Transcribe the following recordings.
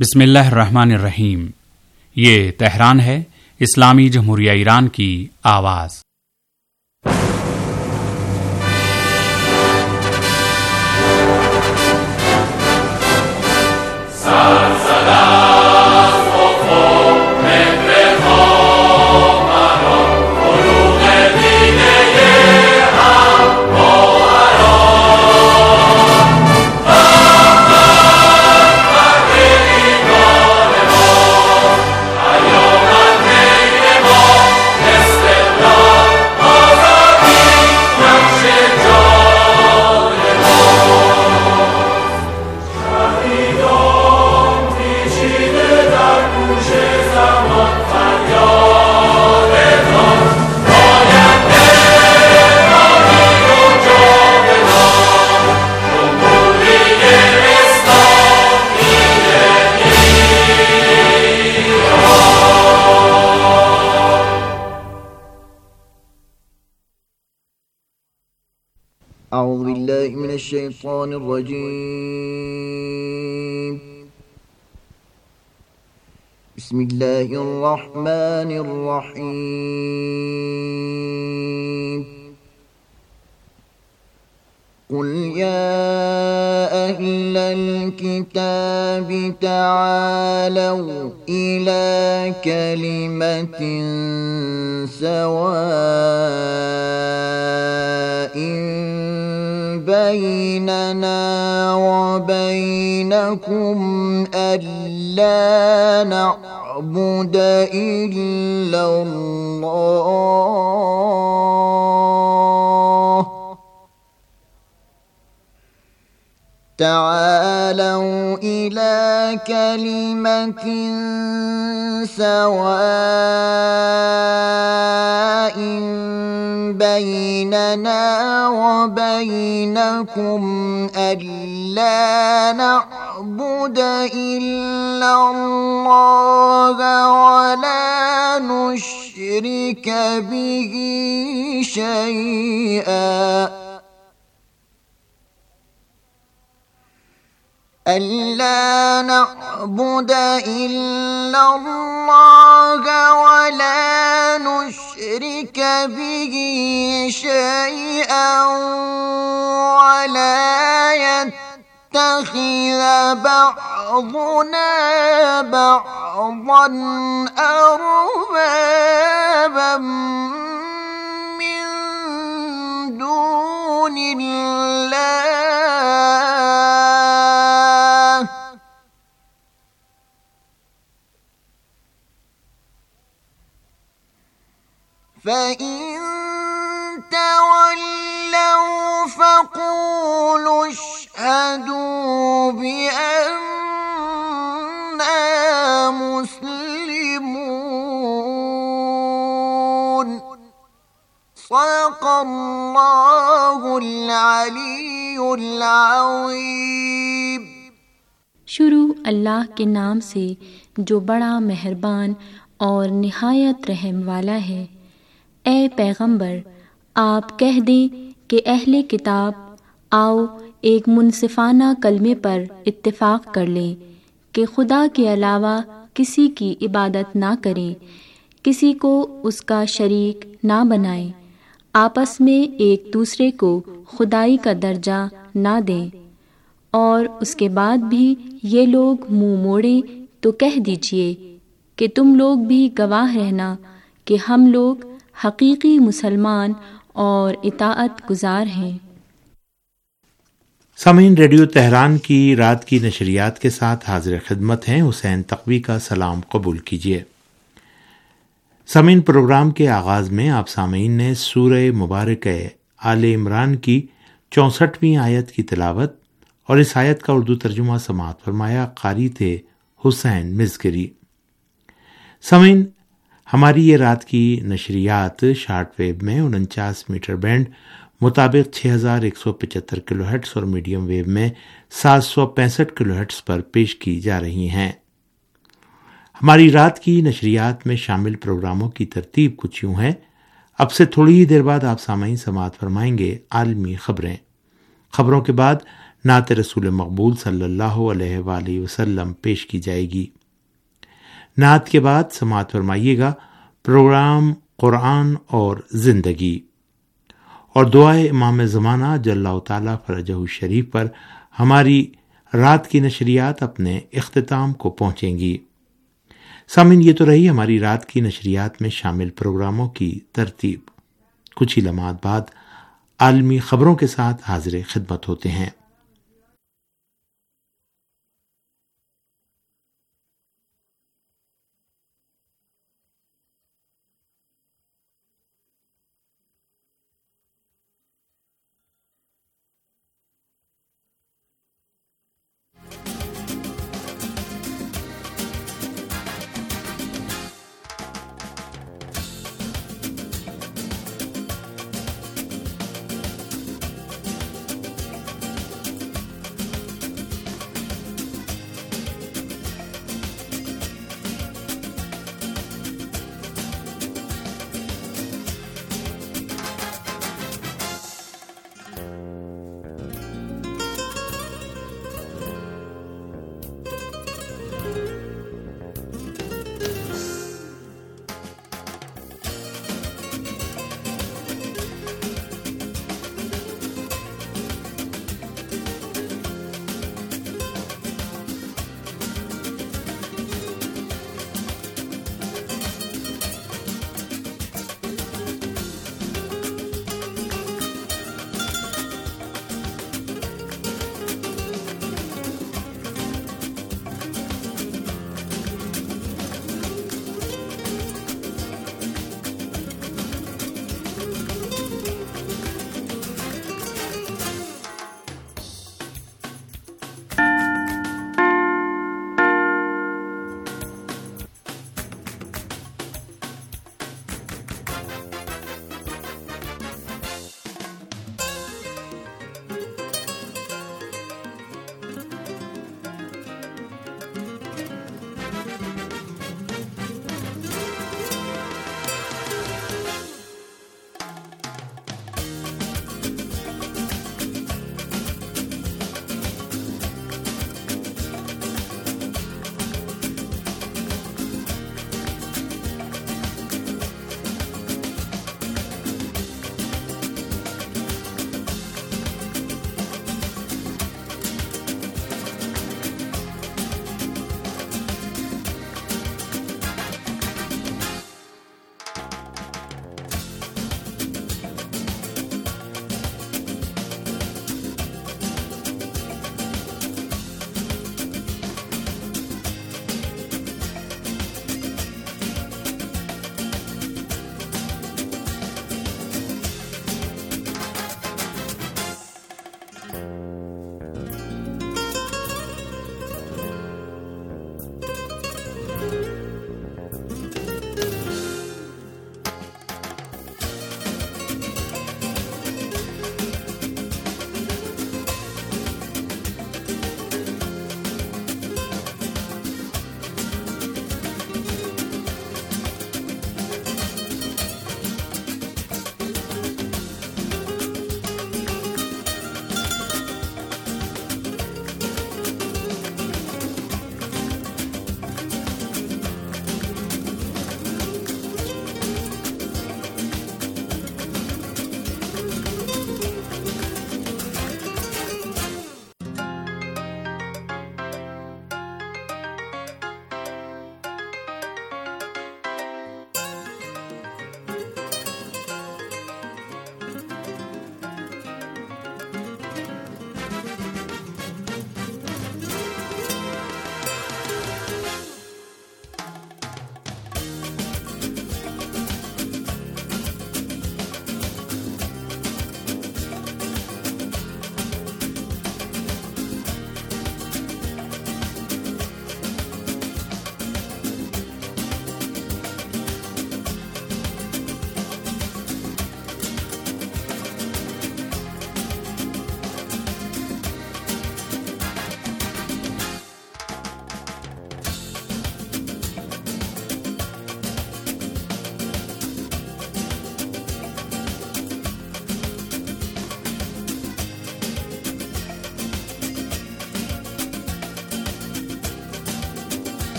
بسم اللہ الرحمن الرحیم۔ یہ تہران ہے، اسلامی جمہوریہ ایران کی آواز۔ اعوذ باللہ من الشیطان الرجیم، بسم اللہ الرحمن الرحیم۔ قل یا اہل الکتاب تعالوا الی کلمۃ سواء بیننا وبینکم الا نعبد الا اللہ تعالوا إلى كلمة سواء بيننا وبينكم ألا نعبد إلا الله ولا نشرك به شيئا ألا نعبد إلا الله ولا نشرك به شيئا ولا يتخذ بعضنا بعضا أربابا من دون الله فَإِن تَوَلَّوْا فَقُولُوا اشْهَدُوا بِأَنَّا مُسْلِمُونَ۔ صدق اللہ العلی العظیم۔ شروع اللہ کے نام سے جو بڑا مہربان اور نہایت رحم والا ہے۔ اے پیغمبر، آپ کہہ دیں کہ اہل کتاب آؤ ایک منصفانہ کلمے پر اتفاق کر لیں کہ خدا کے علاوہ کسی کی عبادت نہ کریں، کسی کو اس کا شریک نہ بنائیں، آپس میں ایک دوسرے کو خدائی کا درجہ نہ دیں، اور اس کے بعد بھی یہ لوگ منہ موڑیں تو کہہ دیجئے کہ تم لوگ بھی گواہ رہنا کہ ہم لوگ حقیقی مسلمان اور اطاعت گزار ہیں۔ سامعین، ریڈیو تہران کی رات کی نشریات کے ساتھ حاضر خدمت ہیں حسین تقوی کا سلام قبول کیجیے۔ سامعین، پروگرام کے آغاز میں آپ سامعین نے سورہ مبارک آل عمران کی 64ویں آیت کی تلاوت اور اس آیت کا اردو ترجمہ سماعت فرمایا۔ قاری تھے حسین مزگری۔ سامعین، ہماری یہ رات کی نشریات شارٹ ویو میں 49 میٹر بینڈ مطابق 6175 کلو ہرٹز اور میڈیم ویو میں 765 کلو ہرٹز پر پیش کی جا رہی ہیں۔ ہماری رات کی نشریات میں شامل پروگراموں کی ترتیب کچھ یوں ہے۔ اب سے تھوڑی ہی دیر بعد آپ سامعین سماعت فرمائیں گے عالمی خبریں۔ خبروں کے بعد نعت رسول مقبول صلی اللہ علیہ وآلہ وسلم پیش کی جائے گی۔ نعت کے بعد سماعت فرمائیے گا پروگرام قرآن اور زندگی، اور دعائے امام زمانہ جل اللہ تعالیٰ فرجہ الشریف پر ہماری رات کی نشریات اپنے اختتام کو پہنچیں گی۔ سامعین، یہ تو رہی ہماری رات کی نشریات میں شامل پروگراموں کی ترتیب۔ کچھ ہی لمحات بعد عالمی خبروں کے ساتھ حاضر خدمت ہوتے ہیں۔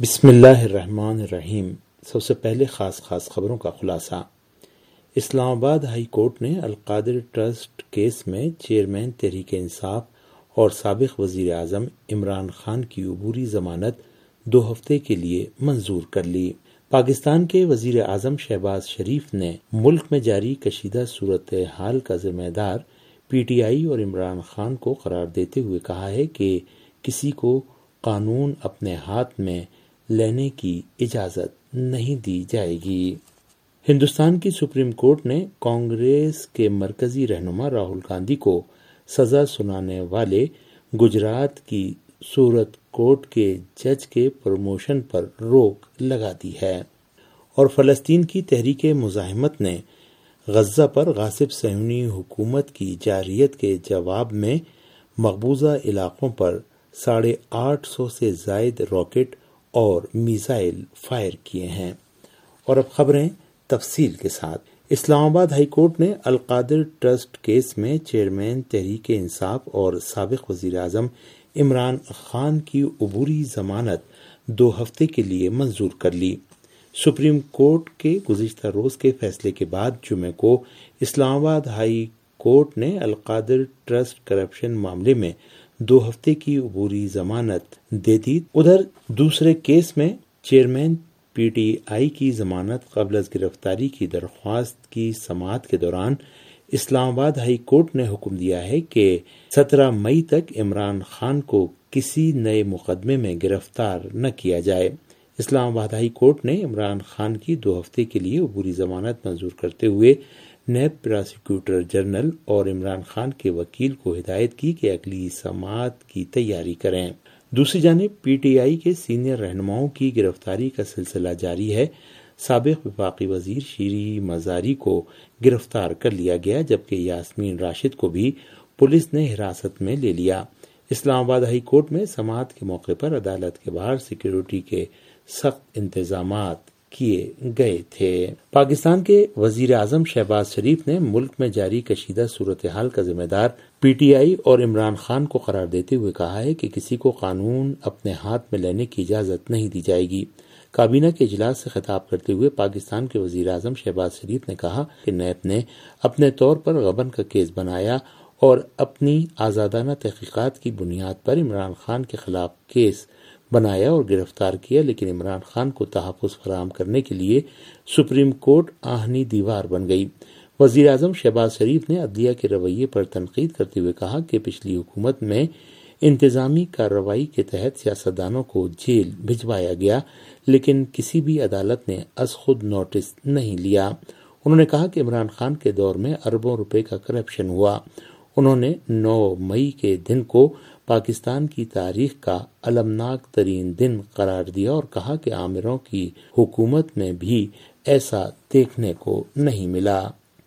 بسم اللہ الرحمن الرحیم۔ سب سے پہلے خاص خبروں کا خلاصہ۔ اسلام آباد ہائی کورٹ نے القادر ٹرسٹ کیس میں چیئرمین تحریک انصاف اور سابق وزیر اعظم عمران خان کی عبوری ضمانت 2 ہفتے کے لیے منظور کر لی۔ پاکستان کے وزیر اعظم شہباز شریف نے ملک میں جاری کشیدہ صورتحال کا ذمہ دار پی ٹی آئی اور عمران خان کو قرار دیتے ہوئے کہا ہے کہ کسی کو قانون اپنے ہاتھ میں لینے کی اجازت نہیں دی جائے گی۔ ہندوستان کی سپریم کورٹ نے کانگریس کے مرکزی رہنما راہل گاندھی کو سزا سنانے والے گجرات کی سورت کورٹ کے جج کے پروموشن پر روک لگا دی ہے، اور فلسطین کی تحریک مزاحمت نے غزہ پر غاصب صہیونی حکومت کی جارحیت کے جواب میں مقبوضہ علاقوں پر 850 سے زائد راکٹ اور میزائل فائر کیے ہیں۔ اور اب خبریں تفصیل کے ساتھ۔ اسلام آباد ہائی کورٹ نے القادر ٹرسٹ کیس میں چیئرمین تحریک انصاف اور سابق وزیر اعظم عمران خان کی عبوری ضمانت 2 ہفتے کے لیے منظور کر لی۔ سپریم کورٹ کے گزشتہ روز کے فیصلے کے بعد جمعے کو اسلام آباد ہائی کورٹ نے القادر ٹرسٹ کرپشن معاملے میں 2 ہفتے کی عبوری ضمانت دے دی۔ ادھر دوسرے کیس میں چیئرمین پی ٹی آئی کی ضمانت قبل از گرفتاری کی درخواست کی سماعت کے دوران اسلام آباد ہائی کورٹ نے حکم دیا ہے کہ 17 مئی تک عمران خان کو کسی نئے مقدمے میں گرفتار نہ کیا جائے۔ اسلام آباد ہائی کورٹ نے عمران خان کی 2 ہفتے کے لیے عبوری ضمانت منظور کرتے ہوئے نیب پراسیکیوٹر جنرل اور عمران خان کے وکیل کو ہدایت کی کہ اگلی سماعت کی تیاری کریں۔ دوسری جانب پی ٹی آئی کے سینئر رہنماؤں کی گرفتاری کا سلسلہ جاری ہے۔ سابق وفاقی وزیر شیری مزاری کو گرفتار کر لیا گیا، جبکہ یاسمین راشد کو بھی پولیس نے حراست میں لے لیا۔ اسلام آباد ہائی کورٹ میں سماعت کے موقع پر عدالت کے باہر سیکیورٹی کے سخت انتظامات کیے گئے تھے۔ پاکستان کے وزیر اعظم شہباز شریف نے ملک میں جاری کشیدہ صورتحال کا ذمہ دار پی ٹی آئی اور عمران خان کو قرار دیتے ہوئے کہا ہے کہ کسی کو قانون اپنے ہاتھ میں لینے کی اجازت نہیں دی جائے گی۔ کابینہ کے اجلاس سے خطاب کرتے ہوئے پاکستان کے وزیر اعظم شہباز شریف نے کہا کہ نیب نے اپنے طور پر غبن کا کیس بنایا اور اپنی آزادانہ تحقیقات کی بنیاد پر عمران خان کے خلاف کیس بنایا اور گرفتار کیا، لیکن عمران خان کو تحفظ فراہم کرنے کے لیے سپریم کورٹ آہنی دیوار بن گئی۔ وزیر اعظم شہباز شریف نے عدلیہ کے رویے پر تنقید کرتے ہوئے کہا کہ پچھلی حکومت میں انتظامی کارروائی کے تحت سیاستدانوں کو جیل بھجوایا گیا، لیکن کسی بھی عدالت نے از خود نوٹس نہیں لیا۔ انہوں نے کہا کہ عمران خان کے دور میں اربوں روپے کا کرپشن ہوا۔ انہوں نے 9 مئی کے دن کو پاکستان کی تاریخ کا المناک ترین دن قرار دیا اور کہا کہ عامروں کی حکومت میں بھی ایسا دیکھنے کو نہیں ملا۔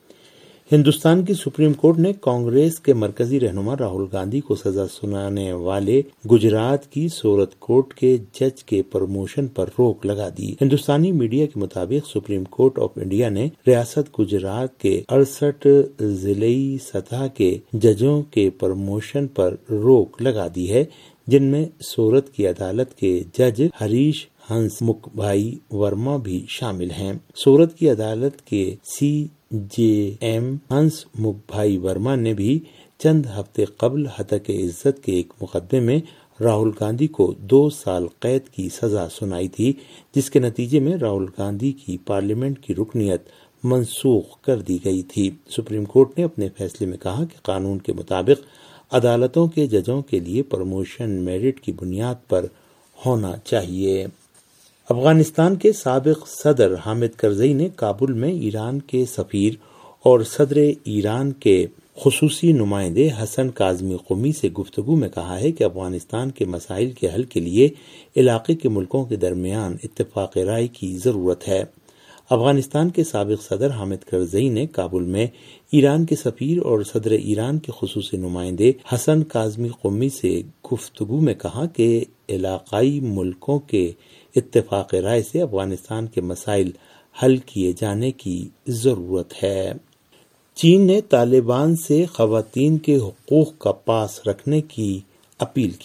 ہندوستان کی سپریم کورٹ نے کانگریس کے مرکزی رہنما راہل گاندھی کو سزا سنانے والے گجرات کی سورت کورٹ کے جج کے پروموشن پر روک لگا دی۔ ہندوستانی میڈیا کے مطابق سپریم کورٹ آف انڈیا نے ریاست گجرات کے 68 ضلعی سطح کے ججوں کے پروموشن پر روک لگا دی ہے، جن میں سورت کی عدالت کے جج ہریش ہنس مکھ بھائی ورما بھی شامل ہیں۔ سورت کی عدالت کے CJM ہنس مکھ بھائی ورما نے بھی چند ہفتے قبل ہتک عزت کے ایک مقدمے میں راہل گاندھی کو 2 سال قید کی سزا سنائی تھی، جس کے نتیجے میں راہل گاندھی کی پارلیمنٹ کی رکنیت منسوخ کر دی گئی تھی۔ سپریم کورٹ نے اپنے فیصلے میں کہا کہ قانون کے مطابق عدالتوں کے ججوں کے لیے پروموشن میرٹ کی بنیاد پر ہونا چاہیے۔ افغانستان کے سابق صدر حامد کرزئی نے کابل میں ایران کے سفیر اور صدر ایران کے خصوصی نمائندے حسن کاظمی قمی سے گفتگو میں کہا ہے کہ افغانستان کے مسائل کے حل کے لیے علاقے کے ملکوں کے درمیان اتفاق رائے کی ضرورت ہے۔ افغانستان کے سابق صدر حامد کرزئی نے کابل میں ایران کے سفیر اور صدر ایران کے خصوصی نمائندے حسن کاظمی قمی سے گفتگو میں کہا کہ علاقائی ملکوں کے اتفاق رائے سے افغانستان کے مسائل حل کیے جانے کی ضرورت ہے۔ چین نے طالبان سے خواتین کے حقوق کا پاس رکھنے کی اپیل کی ہے۔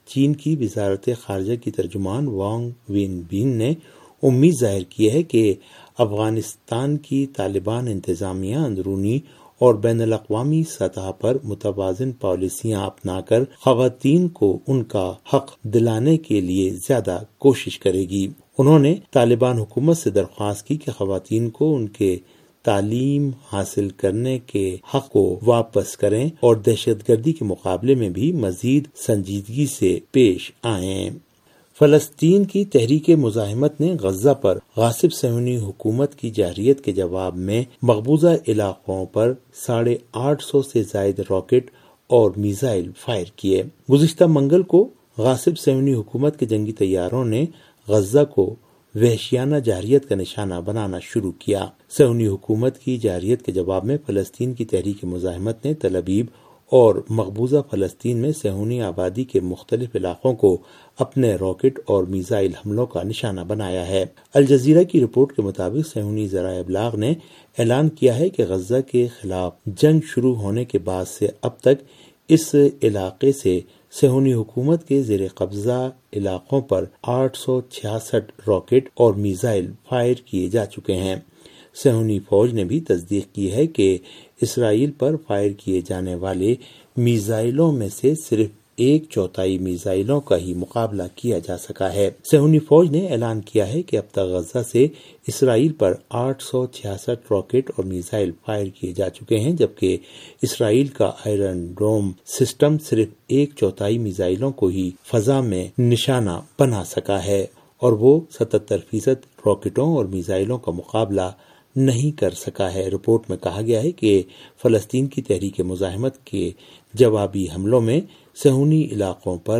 چین کی وزارت خارجہ کی ترجمان وانگ وین بین نے امید ظاہر کی ہے کہ افغانستان کی طالبان انتظامیہ اندرونی اور بین الاقوامی سطح پر متوازن پالیسیاں اپنا کر خواتین کو ان کا حق دلانے کے لیے زیادہ کوشش کرے گی۔ انہوں نے طالبان حکومت سے درخواست کی کہ خواتین کو ان کے تعلیم حاصل کرنے کے حق کو واپس کریں اور دہشت گردی کے مقابلے میں بھی مزید سنجیدگی سے پیش آئیں۔ فلسطین کی تحریک مزاحمت نے غزہ پر غاصب صہیونی حکومت کی جارحیت کے جواب میں مقبوضہ علاقوں پر 850 سے زائد راکٹ اور میزائل فائر کیے۔ گزشتہ منگل کو غاصب صہیونی حکومت کے جنگی طیاروں نے غزہ کو وحشیانہ جارحیت کا نشانہ بنانا شروع کیا۔ صہیونی حکومت کی جارحیت کے جواب میں فلسطین کی تحریک مزاحمت نے تل ابیب اور مقبوضہ فلسطین میں صہیونی آبادی کے مختلف علاقوں کو اپنے راکٹ اور میزائل حملوں کا نشانہ بنایا ہے۔ الجزیرہ کی رپورٹ کے مطابق صہیونی ذرائع ابلاغ نے اعلان کیا ہے کہ غزہ کے خلاف جنگ شروع ہونے کے بعد سے اب تک اس علاقے سے صہیونی حکومت کے زیر قبضہ علاقوں پر 866 راکٹ اور میزائل فائر کیے جا چکے ہیں۔ صہیونی فوج نے بھی تصدیق کی ہے کہ اسرائیل پر فائر کیے جانے والے میزائلوں میں سے صرف 1/4 میزائلوں کا ہی مقابلہ کیا جا سکا ہے۔ صہیونی فوج نے اعلان کیا ہے کہ اب تک غزہ سے اسرائیل پر 866 راکٹ اور میزائل فائر کیے جا چکے ہیں، جبکہ اسرائیل کا آئرن ڈوم سسٹم صرف 1/4 میزائلوں کو ہی فضا میں نشانہ بنا سکا ہے اور وہ 77% راکٹوں اور میزائلوں کا مقابلہ نہیں کر سکا ہے۔ رپورٹ میں کہا گیا ہے کہ فلسطین کی تحریک مزاحمت کے جوابی حملوں میں صہیونی علاقوں پر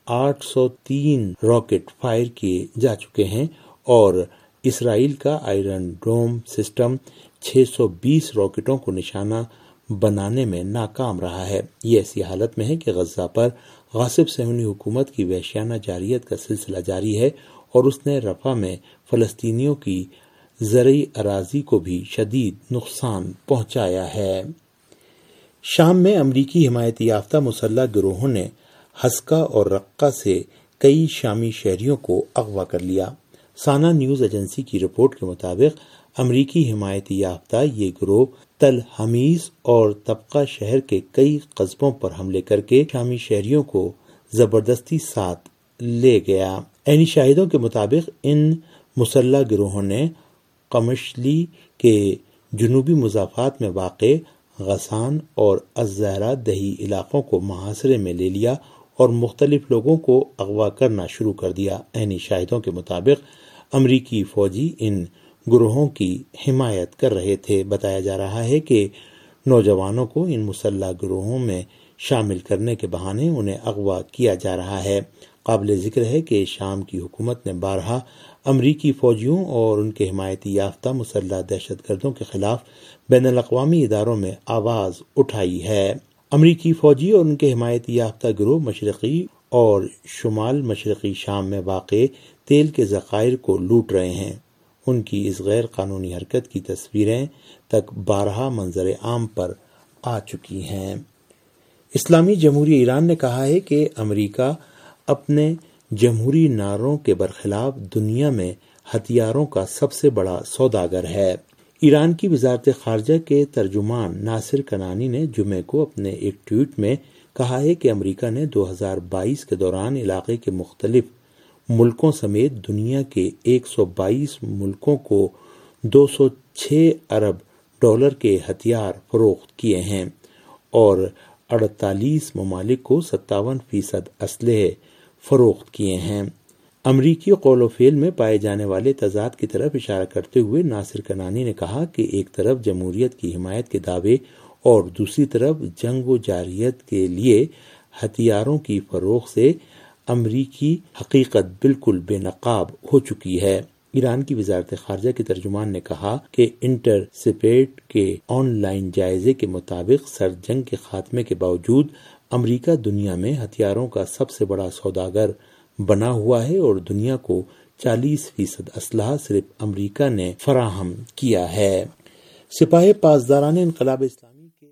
803 راکٹ فائر کیے جا چکے ہیں اور اسرائیل کا آئرن ڈوم سسٹم 620 راکٹوں کو نشانہ بنانے میں ناکام رہا ہے۔ یہ ایسی حالت میں ہے کہ غزہ پر غاصب صہیونی حکومت کی وحشیانہ جارحیت کا سلسلہ جاری ہے اور اس نے رفح میں فلسطینیوں کی زرعی اراضی کو بھی شدید نقصان پہنچایا ہے۔ شام میں امریکی حمایت یافتہ مسلح گروہوں نے حسکہ اور رقہ سے کئی شامی شہریوں کو اغوا کر لیا۔ سانا نیوز ایجنسی کی رپورٹ کے مطابق امریکی حمایت یافتہ یہ گروہ تل حمیص اور طبقہ شہر کے کئی قصبوں پر حملے کر کے شامی شہریوں کو زبردستی ساتھ لے گیا۔ عینی شاہدوں کے مطابق ان مسلح گروہوں نے قمشلی کے جنوبی مضافات میں واقع غسان اور الزہرا دہی علاقوں کو محاصرے میں لے لیا اور مختلف لوگوں کو اغوا کرنا شروع کر دیا۔ عینی شاہدوں کے مطابق امریکی فوجی ان گروہوں کی حمایت کر رہے تھے۔ بتایا جا رہا ہے کہ نوجوانوں کو ان مسلح گروہوں میں شامل کرنے کے بہانے انہیں اغوا کیا جا رہا ہے۔ قابل ذکر ہے کہ شام کی حکومت نے بارہا امریکی فوجیوں اور ان کے حمایتی یافتہ مسلح دہشت گردوں کے خلاف بین الاقوامی اداروں میں آواز اٹھائی ہے۔ امریکی فوجی اور ان کے حمایتی یافتہ گروہ مشرقی اور شمال مشرقی شام میں واقع تیل کے ذخائر کو لوٹ رہے ہیں۔ ان کی اس غیر قانونی حرکت کی تصویریں تک بارہا منظر عام پر آ چکی ہیں۔ اسلامی جمہوریہ ایران نے کہا ہے کہ امریکہ اپنے جمہوری نعروں کے برخلاف دنیا میں ہتھیاروں کا سب سے بڑا سوداگر ہے۔ ایران کی وزارت خارجہ کے ترجمان ناصر کنانی نے جمعے کو اپنے ایک ٹویٹ میں کہا ہے کہ امریکہ نے 2022 کے دوران علاقے کے مختلف ملکوں سمیت دنیا کے 122 ملکوں کو $206 ارب کے ہتھیار فروخت کیے ہیں اور 48 ممالک کو 57% اسلحے فروخت کیے ہیں۔ امریکی قول و فعل میں پائے جانے والے تضاد کی طرف اشارہ کرتے ہوئے ناصر کنانی نے کہا کہ ایک طرف جمہوریت کی حمایت کے دعوے اور دوسری طرف جنگ و جارحیت کے لیے ہتھیاروں کی فروخت سے امریکی حقیقت بالکل بے نقاب ہو چکی ہے۔ ایران کی وزارت خارجہ کے ترجمان نے کہا کہ انٹرسپیٹ کے آن لائن جائزے کے مطابق سرد جنگ کے خاتمے کے باوجود امریکہ دنیا میں ہتھیاروں کا سب سے بڑا سوداگر بنا ہوا ہے اور دنیا کو 40% اسلحہ صرف امریکہ نے فراہم کیا ہے۔ سپاہ پاسداران انقلاب اسلامی کے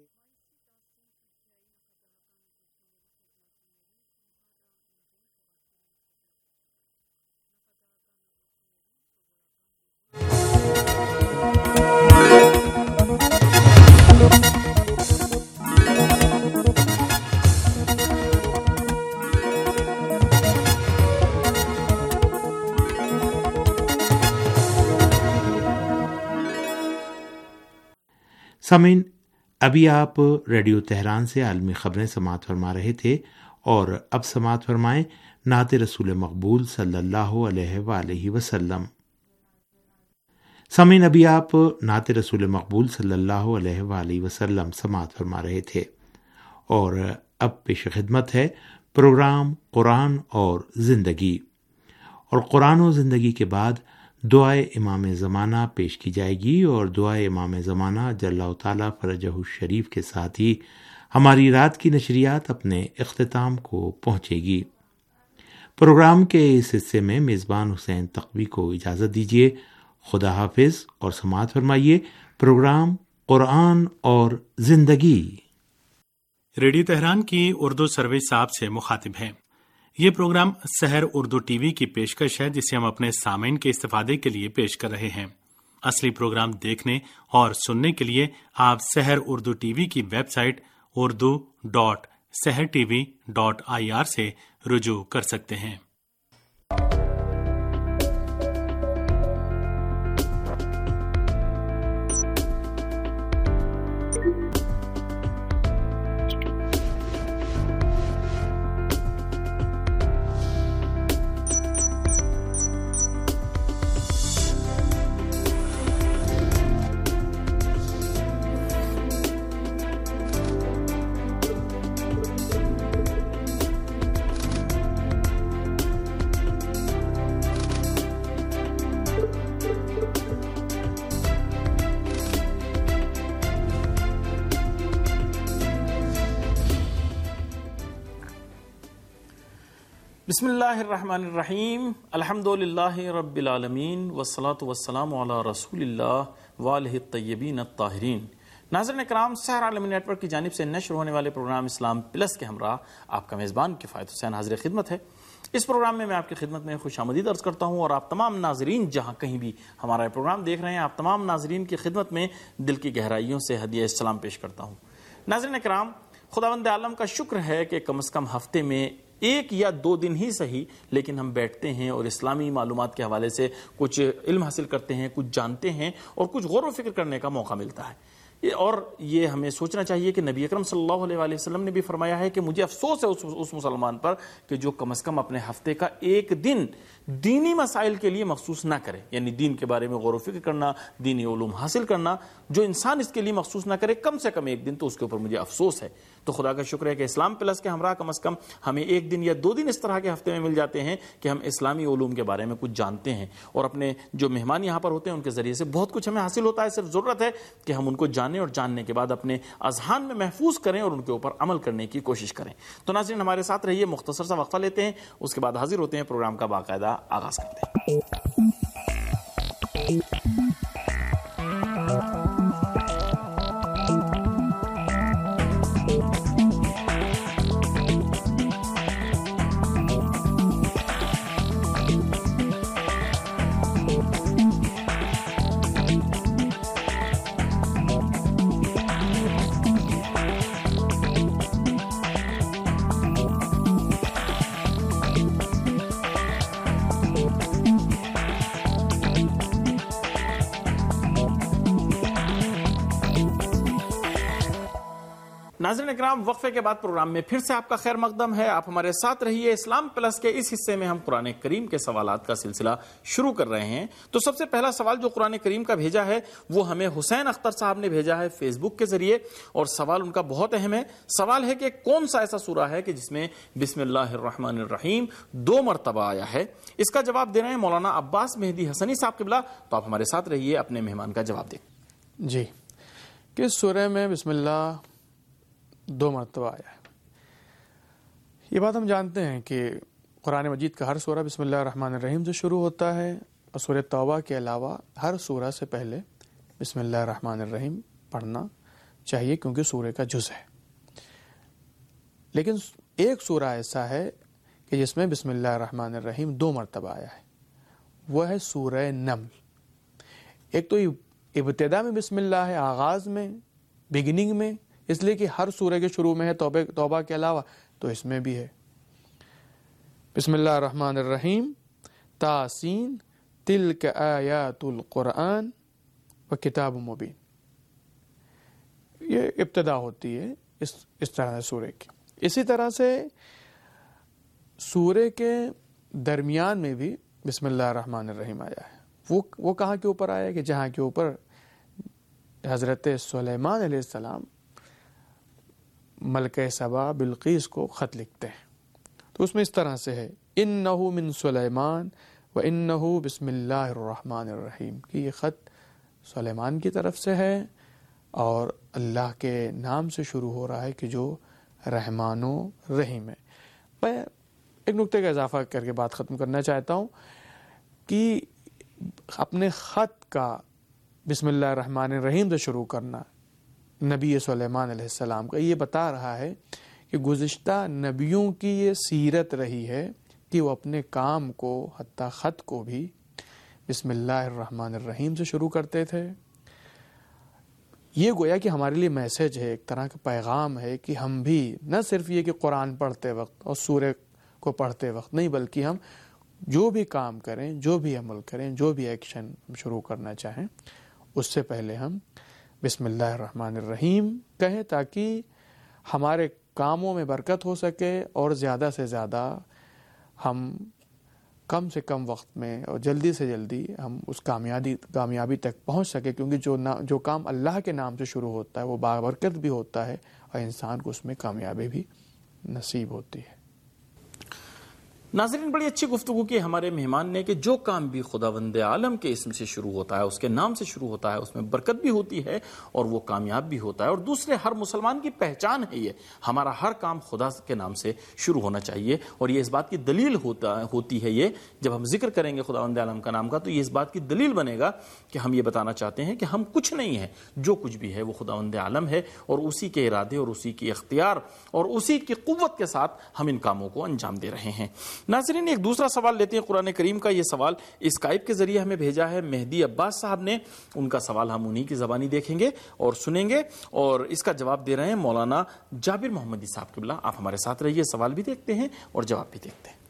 سامعین، ابھی آپ ریڈیو تہران سے عالمی خبریں سماعت فرما رہے تھے، اور اب سماعت فرمائیں نعت رسول مقبول صلی اللہ علیہ وآلہ وسلم۔ سامعین، ابھی آپ نعت رسول مقبول صلی اللہ علیہ وآلہ وسلم سماعت فرما رہے تھے، اور اب پیش خدمت ہے پروگرام قرآن اور زندگی، اور قرآن و زندگی کے بعد دعائے امام زمانہ پیش کی جائے گی، اور دعائے امام زمانہ جل اللہ تعالیٰ فرجہ الشریف کے ساتھ ہی ہماری رات کی نشریات اپنے اختتام کو پہنچے گی۔ پروگرام کے اس حصے میں میزبان حسین تقوی کو اجازت دیجیے۔ خدا حافظ، اور سماعت فرمائیے پروگرام قرآن اور زندگی۔ ریڈیو تہران کی اردو سروس آپ سے مخاطب ہے۔ یہ programme Sahar Urdu T V کی پیشکش ہے، جسے ہم اپنے سامعین کے استفادے کے لیے پیش کر رہے ہیں۔ اصلی پروگرام دیکھنے اور سننے کے لیے آپ سحر اردو ٹی وی کی ویب سائٹ urdu.sehrtv.ir سے رجوع کر سکتے ہیں۔ بسم اللہ الرحمن الرحیم، الحمد للہ رب العالمین، والصلاة والسلام علی رسول اللہ وآلہ الطیبین الطاہرین۔ ناظرین اکرام، سحر عالمی نیٹ ورک کی جانب سے نشر ہونے والے پروگرام اسلام پلس کے ہمراہ آپ کا میزبان کفایت حسین حاضر خدمت ہے۔ اس پروگرام میں آپ کی خدمت میں خوش آمدید عرض کرتا ہوں، اور آپ تمام ناظرین جہاں کہیں بھی ہمارا یہ پروگرام دیکھ رہے ہیں، آپ تمام ناظرین کی خدمت میں دل کی گہرائیوں سے ہدیہ السلام پیش کرتا ہوں۔ ناظرین اکرام، خداوند عالم کا شکر ہے کہ کم از کم ہفتے میں 1 یا 2 دن ہی صحیح، لیکن ہم بیٹھتے ہیں اور اسلامی معلومات کے حوالے سے کچھ علم حاصل کرتے ہیں، کچھ جانتے ہیں، اور کچھ غور و فکر کرنے کا موقع ملتا ہے۔ اور یہ ہمیں سوچنا چاہیے کہ نبی اکرم صلی اللہ علیہ وسلم نے بھی فرمایا ہے کہ مجھے افسوس ہے اس مسلمان پر کہ جو کم از کم اپنے ہفتے کا 1 دن دینی مسائل کے لیے مخصوص نہ کرے، یعنی دین کے بارے میں غور و فکر کرنا، دینی علوم حاصل کرنا، جو انسان اس کے لیے مخصوص نہ کرے کم سے کم 1 دن، تو اس کے اوپر مجھے افسوس ہے۔ تو خدا کا شکر ہے کہ اسلام پلس کے ہمراہ کم از کم ہمیں 1 دن یا 2 دن اس طرح کے ہفتے میں مل جاتے ہیں کہ ہم اسلامی علوم کے بارے میں کچھ جانتے ہیں، اور اپنے جو مہمان یہاں پر ہوتے ہیں ان کے ذریعے سے بہت کچھ ہمیں حاصل ہوتا ہے۔ صرف ضرورت ہے کہ ہم ان کو جانیں، اور جاننے کے بعد اپنے اذہان میں محفوظ کریں اور ان کے اوپر عمل کرنے کی کوشش کریں۔ تو ناظرین ہمارے ساتھ رہیے، مختصر سا وقفہ لیتے ہیں، اس کے بعد حاضر ہوتے ہیں، پروگرام کا باقاعدہ آغاز کرتے ہیں۔ ناظرین اکرام، وقفے کے بعد پروگرام میں پھر سے آپ کا خیر مقدم ہے۔ آپ ہمارے ساتھ رہیے۔ اسلام پلس کے اس حصے میں ہم قرآن کریم کے سوالات کا سلسلہ شروع کر رہے ہیں۔ تو سب سے پہلا سوال جو قرآن کریم کا بھیجا ہے وہ ہمیں حسین اختر صاحب نے بھیجا ہے فیس بک کے ذریعے، اور سوال ان کا بہت اہم ہے۔ سوال ہے کہ کون سا ایسا سورہ ہے کہ جس میں بسم اللہ الرحمن الرحیم 2 مرتبہ آیا ہے؟ اس کا جواب دے رہے ہیں مولانا عباس مہدی حسنی صاحب قبلہ۔ تو آپ ہمارے ساتھ رہیے، اپنے مہمان کا جواب دیں۔ جی، کس سورہ میں بسم اللہ 2 مرتبہ آیا ہے؟ یہ بات ہم جانتے ہیں کہ قرآن مجید کا ہر سورہ بسم اللہ الرحمن الرحیم سے شروع ہوتا ہے، اور سورہ توبہ کے علاوہ ہر سورہ سے پہلے بسم اللہ الرحمن الرحیم پڑھنا چاہیے، کیونکہ سورہ کا جز ہے۔ لیکن ایک سورہ ایسا ہے کہ جس میں بسم اللہ الرحمن الرحیم 2 مرتبہ آیا ہے، وہ ہے سورہ نمل۔ ایک تو ابتدا میں بسم اللہ ہے، آغاز میں، بگننگ میں، اس لیے کہ ہر سورہ کے شروع میں ہے، توبہ کے علاوہ تو اس میں بھی ہے۔ بسم اللہ الرحمن الرحیم، تاسین تلک آیات القرآن و کتاب مبین۔ یہ ابتدا ہوتی ہے اس طرح سے سورے کی. اسی طرح سے سورے کے درمیان میں بھی بسم اللہ الرحمن الرحیم آیا ہے. وہ کہاں کے اوپر آیا ہے کہ جہاں کے اوپر حضرت سلیمان علیہ السلام ملکہ سبا بلقیس کو خط لکھتے ہیں. تو اس میں اس طرح سے ہے انہ من سلیمان و انہ بسم اللہ الرحمن الرحیم، کہ یہ خط سلیمان کی طرف سے ہے اور اللہ کے نام سے شروع ہو رہا ہے کہ جو رحمان و رحیم ہے. میں ایک نقطے کا اضافہ کر کے بات ختم کرنا چاہتا ہوں کہ اپنے خط کا بسم اللہ الرحمن الرحیم سے شروع کرنا نبی سلیمان علیہ السلام کا یہ بتا رہا ہے کہ گزشتہ نبیوں کی یہ سیرت رہی ہے کہ وہ اپنے کام کو حتیٰ خط کو بھی بسم اللہ الرحمن الرحیم سے شروع کرتے تھے. یہ گویا کہ ہمارے لیے میسج ہے، ایک طرح کا پیغام ہے کہ ہم بھی نہ صرف یہ کہ قرآن پڑھتے وقت اور سورہ کو پڑھتے وقت نہیں، بلکہ ہم جو بھی کام کریں، جو بھی عمل کریں، جو بھی ایکشن ہم شروع کرنا چاہیں، اس سے پہلے ہم بسم اللہ الرحمن الرحیم کہیں تاکہ ہمارے کاموں میں برکت ہو سکے اور زیادہ سے زیادہ ہم کم سے کم وقت میں اور جلدی سے جلدی ہم اس کامیابی تک پہنچ سکے، کیونکہ جو کام اللہ کے نام سے شروع ہوتا ہے وہ بابرکت بھی ہوتا ہے اور انسان کو اس میں کامیابی بھی نصیب ہوتی ہے. ناظرین، بڑی اچھی گفتگو کی ہمارے مہمان نے کہ جو کام بھی خداوند عالم کے اسم سے شروع ہوتا ہے، اس کے نام سے شروع ہوتا ہے، اس میں برکت بھی ہوتی ہے اور وہ کامیاب بھی ہوتا ہے. اور دوسرے ہر مسلمان کی پہچان ہے یہ، ہمارا ہر کام خدا کے نام سے شروع ہونا چاہیے. اور یہ اس بات کی دلیل ہوتی ہے، یہ جب ہم ذکر کریں گے خداوند عالم کا نام کا تو یہ اس بات کی دلیل بنے گا کہ ہم یہ بتانا چاہتے ہیں کہ ہم کچھ نہیں ہیں، جو کچھ بھی ہے وہ خداوند عالم ہے اور اسی کے ارادے اور اسی کی اختیار اور اسی کی قوت کے ساتھ ہم ان کاموں کو انجام دے رہے ہیں. ناظرین، ایک دوسرا سوال لیتے ہیں قرآن کریم کا. یہ سوال اسکائپ کے ذریعے ہمیں بھیجا ہے مہدی عباس صاحب نے. ان کا سوال ہم انہی کی زبانی دیکھیں گے اور سنیں گے اور اس کا جواب دے رہے ہیں مولانا جابر محمدی صاحب قبلہ. آپ ہمارے ساتھ رہیے، سوال بھی دیکھتے ہیں اور جواب بھی دیکھتے ہیں.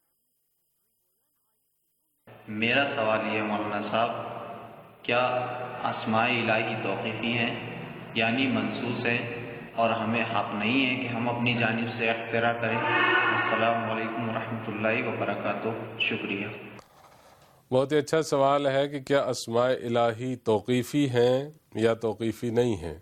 میرا سوال یہ ہے مولانا صاحب، کیا اسماء الہی توقیفی ہیں یعنی منسوس ہے اور ہمیں حق نہیں ہے کہ ہم اپنی جانب سے اختراع کریں؟ السلام علیکم ورحمۃ اللہ وبرکاتہ. شکریہ. بہت ہی اچھا سوال ہے کہ کیا اسماء الہی توقیفی ہیں یا توقیفی نہیں ہیں.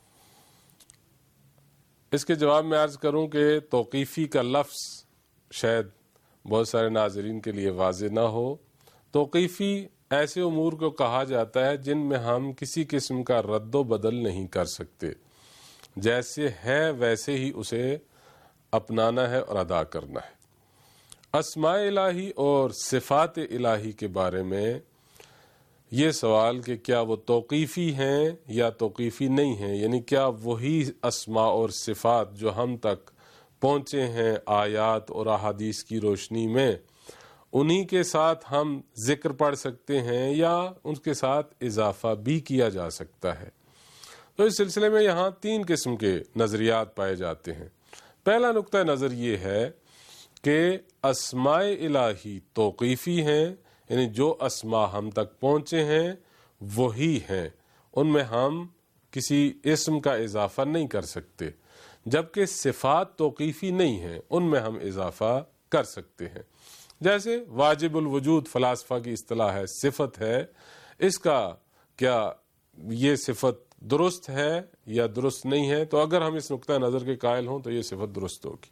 اس کے جواب میں عرض کروں کہ توقیفی کا لفظ شاید بہت سارے ناظرین کے لیے واضح نہ ہو. توقیفی ایسے امور کو کہا جاتا ہے جن میں ہم کسی قسم کا رد و بدل نہیں کر سکتے، جیسے ہے ویسے ہی اسے اپنانا ہے اور ادا کرنا ہے. اسماء الہی اور صفات الہی کے بارے میں یہ سوال کہ کیا وہ توقیفی ہیں یا توقیفی نہیں ہیں، یعنی کیا وہی اسماء اور صفات جو ہم تک پہنچے ہیں آیات اور احادیث کی روشنی میں، انہی کے ساتھ ہم ذکر پڑھ سکتے ہیں یا ان کے ساتھ اضافہ بھی کیا جا سکتا ہے. تو اس سلسلے میں یہاں 3 قسم کے نظریات پائے جاتے ہیں. پہلا نقطہ نظر یہ ہے کہ اسماء الہی توقیفی ہیں، یعنی جو اسماء ہم تک پہنچے ہیں وہی ہیں، ان میں ہم کسی اسم کا اضافہ نہیں کر سکتے. جبکہ صفات توقیفی نہیں ہیں، ان میں ہم اضافہ کر سکتے ہیں. جیسے واجب الوجود فلاسفہ کی اصطلاح ہے، صفت ہے، اس کا کیا یہ صفت درست ہے یا درست نہیں ہے؟ تو اگر ہم اس نقطہ نظر کے قائل ہوں تو یہ صفت درست ہوگی.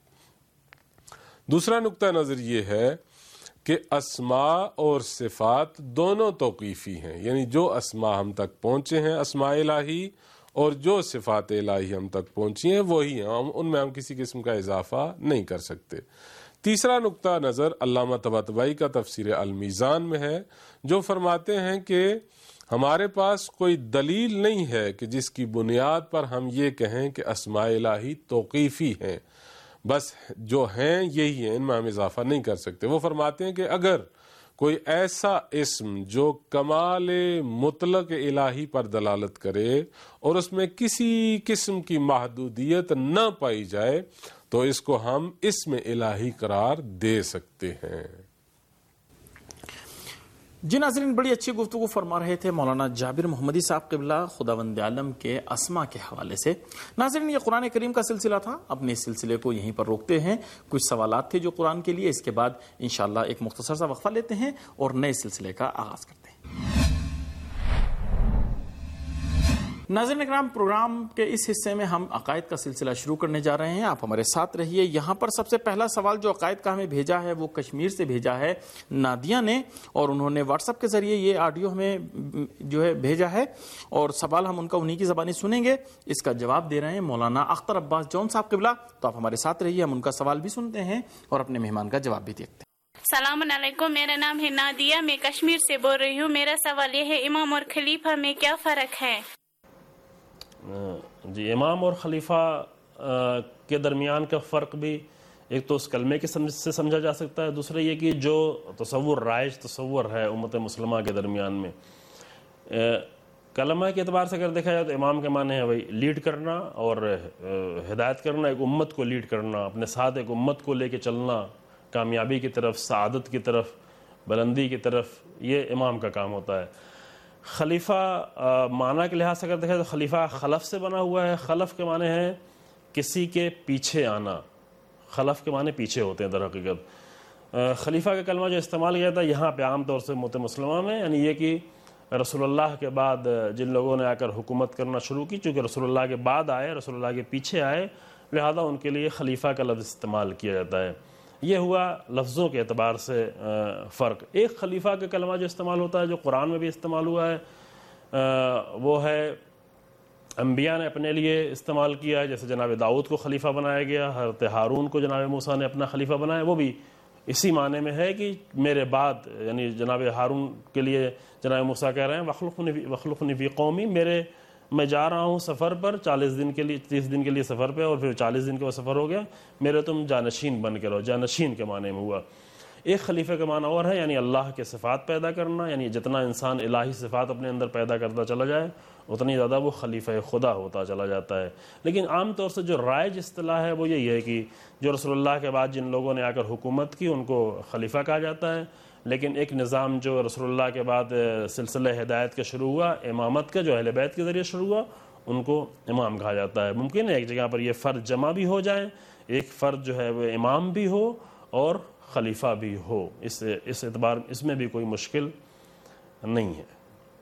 دوسرا نقطہ نظر یہ ہے کہ اسماء اور صفات دونوں توقیفی ہیں، یعنی جو اسماء ہم تک پہنچے ہیں اسماء الہی اور جو صفات الہی ہم تک پہنچی ہیں وہی ہیں، ان میں ہم کسی قسم کا اضافہ نہیں کر سکتے. تیسرا نقطہ نظر علامہ طباطبائی کا تفسیر المیزان میں ہے، جو فرماتے ہیں کہ ہمارے پاس کوئی دلیل نہیں ہے کہ جس کی بنیاد پر ہم یہ کہیں کہ اسماء الہی توقیفی ہیں، بس جو ہیں یہی ہیں، ان میں ہم اضافہ نہیں کر سکتے. وہ فرماتے ہیں کہ اگر کوئی ایسا اسم جو کمال مطلق الہی پر دلالت کرے اور اس میں کسی قسم کی محدودیت نہ پائی جائے تو اس کو ہم اسم الہی قرار دے سکتے ہیں. جی ناظرین، بڑی اچھی گفتگو فرما رہے تھے مولانا جابر محمدی صاحب قبلہ خداوند عالم کے اسما کے حوالے سے۔ ناظرین، یہ قرآن کریم کا سلسلہ تھا، اپنے سلسلے کو یہیں پر روکتے ہیں۔ کچھ سوالات تھے جو قرآن کے لیے، اس کے بعد انشاءاللہ ایک مختصر سا وقفہ لیتے ہیں اور نئے سلسلے کا آغاز کرتے ہیں۔ ناظرین اکرام، پروگرام کے اس حصے میں ہم عقائد کا سلسلہ شروع کرنے جا رہے ہیں، آپ ہمارے ساتھ رہیے۔ یہاں پر سب سے پہلا سوال جو عقائد کا ہمیں بھیجا ہے وہ کشمیر سے بھیجا ہے نادیہ نے، اور انہوں نے واٹس ایپ کے ذریعے یہ آڈیو ہمیں جو ہے بھیجا ہے، اور سوال ہم ان کا انہی کی زبانی سنیں گے۔ اس کا جواب دے رہے ہیں مولانا اختر عباس جون صاحب قبلہ، تو آپ ہمارے ساتھ رہیے، ہم ان کا سوال بھی سنتے ہیں اور اپنے مہمان کا جواب بھی دیکھتے ہیں۔ السلام علیکم، میرا نام ہے نادیہ، میں کشمیر سے بول رہی ہوں۔ میرا سوال یہ ہے، امام اور خلیفہ میں کیا فرق ہے؟ جی، امام اور خلیفہ کے درمیان کا فرق بھی ایک تو اس کلمے کے سے سمجھا جا سکتا ہے، دوسرا یہ کہ جو رائج تصور ہے امت مسلمہ کے درمیان میں، کلمہ کے اعتبار سے اگر دیکھا جائے تو امام کے معنی ہے وہی لیڈ کرنا اور ہدایت کرنا، ایک امت کو لیڈ کرنا، اپنے ساتھ ایک امت کو لے کے چلنا کامیابی کی طرف، سعادت کی طرف، بلندی کی طرف، یہ امام کا کام ہوتا ہے۔ خلیفہ معنی کے لحاظ سے اگر دیکھا تو خلیفہ خلف سے بنا ہوا ہے۔ خلف کے معنی ہے کسی کے پیچھے آنا، خلف کے معنی پیچھے ہوتے ہیں در حقیقت۔ خلیفہ کا کلمہ جو استعمال کیا جاتا ہے یہاں پہ عام طور سے امت مسلمہ میں، یعنی یہ کہ رسول اللہ کے بعد جن لوگوں نے آ کر حکومت کرنا شروع کی، چونکہ رسول اللہ کے بعد آئے، رسول اللہ کے پیچھے آئے، لہذا ان کے لیے خلیفہ کا لفظ استعمال کیا جاتا ہے۔ یہ ہوا لفظوں کے اعتبار سے فرق۔ ایک خلیفہ کا کلمہ جو استعمال ہوتا ہے، جو قرآن میں بھی استعمال ہوا ہے، وہ ہے انبیاء نے اپنے لیے استعمال کیا ہے، جیسے جناب داؤد کو خلیفہ بنایا گیا، حضرت ہارون کو جناب موسیٰ نے اپنا خلیفہ بنایا، وہ بھی اسی معنی میں ہے کہ میرے بعد، یعنی جناب ہارون کے لیے جناب موسیٰ کہہ رہے ہیں وَخْلُفْنِی فِی قَوْمِی، میں جا رہا ہوں سفر پر 40 دن کے لیے، 30 دن کے لیے سفر پہ، اور پھر 40 دن کے بعد سفر ہو گیا، میرے تم جانشین بن کے رہو، جانشین کے معنی میں ہوا۔ ایک خلیفہ کا معنی اور ہے، یعنی اللہ کے صفات پیدا کرنا، یعنی جتنا انسان الہی صفات اپنے اندر پیدا کرتا چلا جائے اتنی زیادہ وہ خلیفہ خدا ہوتا چلا جاتا ہے۔ لیکن عام طور سے جو رائج اصطلاح ہے وہ یہی ہے کہ جو رسول اللہ کے بعد جن لوگوں نے آ کر حکومت کی ان کو خلیفہ کہا جاتا ہے، لیکن ایک نظام جو رسول اللہ کے بعد سلسلہ ہدایت کا شروع ہوا، امامت کا جو اہل بیت کے ذریعے شروع ہوا، ان کو امام کہا جاتا ہے۔ ممکن ہے ایک جگہ پر یہ فرد جمع بھی ہو جائیں، ایک فرد جو ہے وہ امام بھی ہو اور خلیفہ بھی ہو، اس اعتبار اس میں بھی کوئی مشکل نہیں ہے۔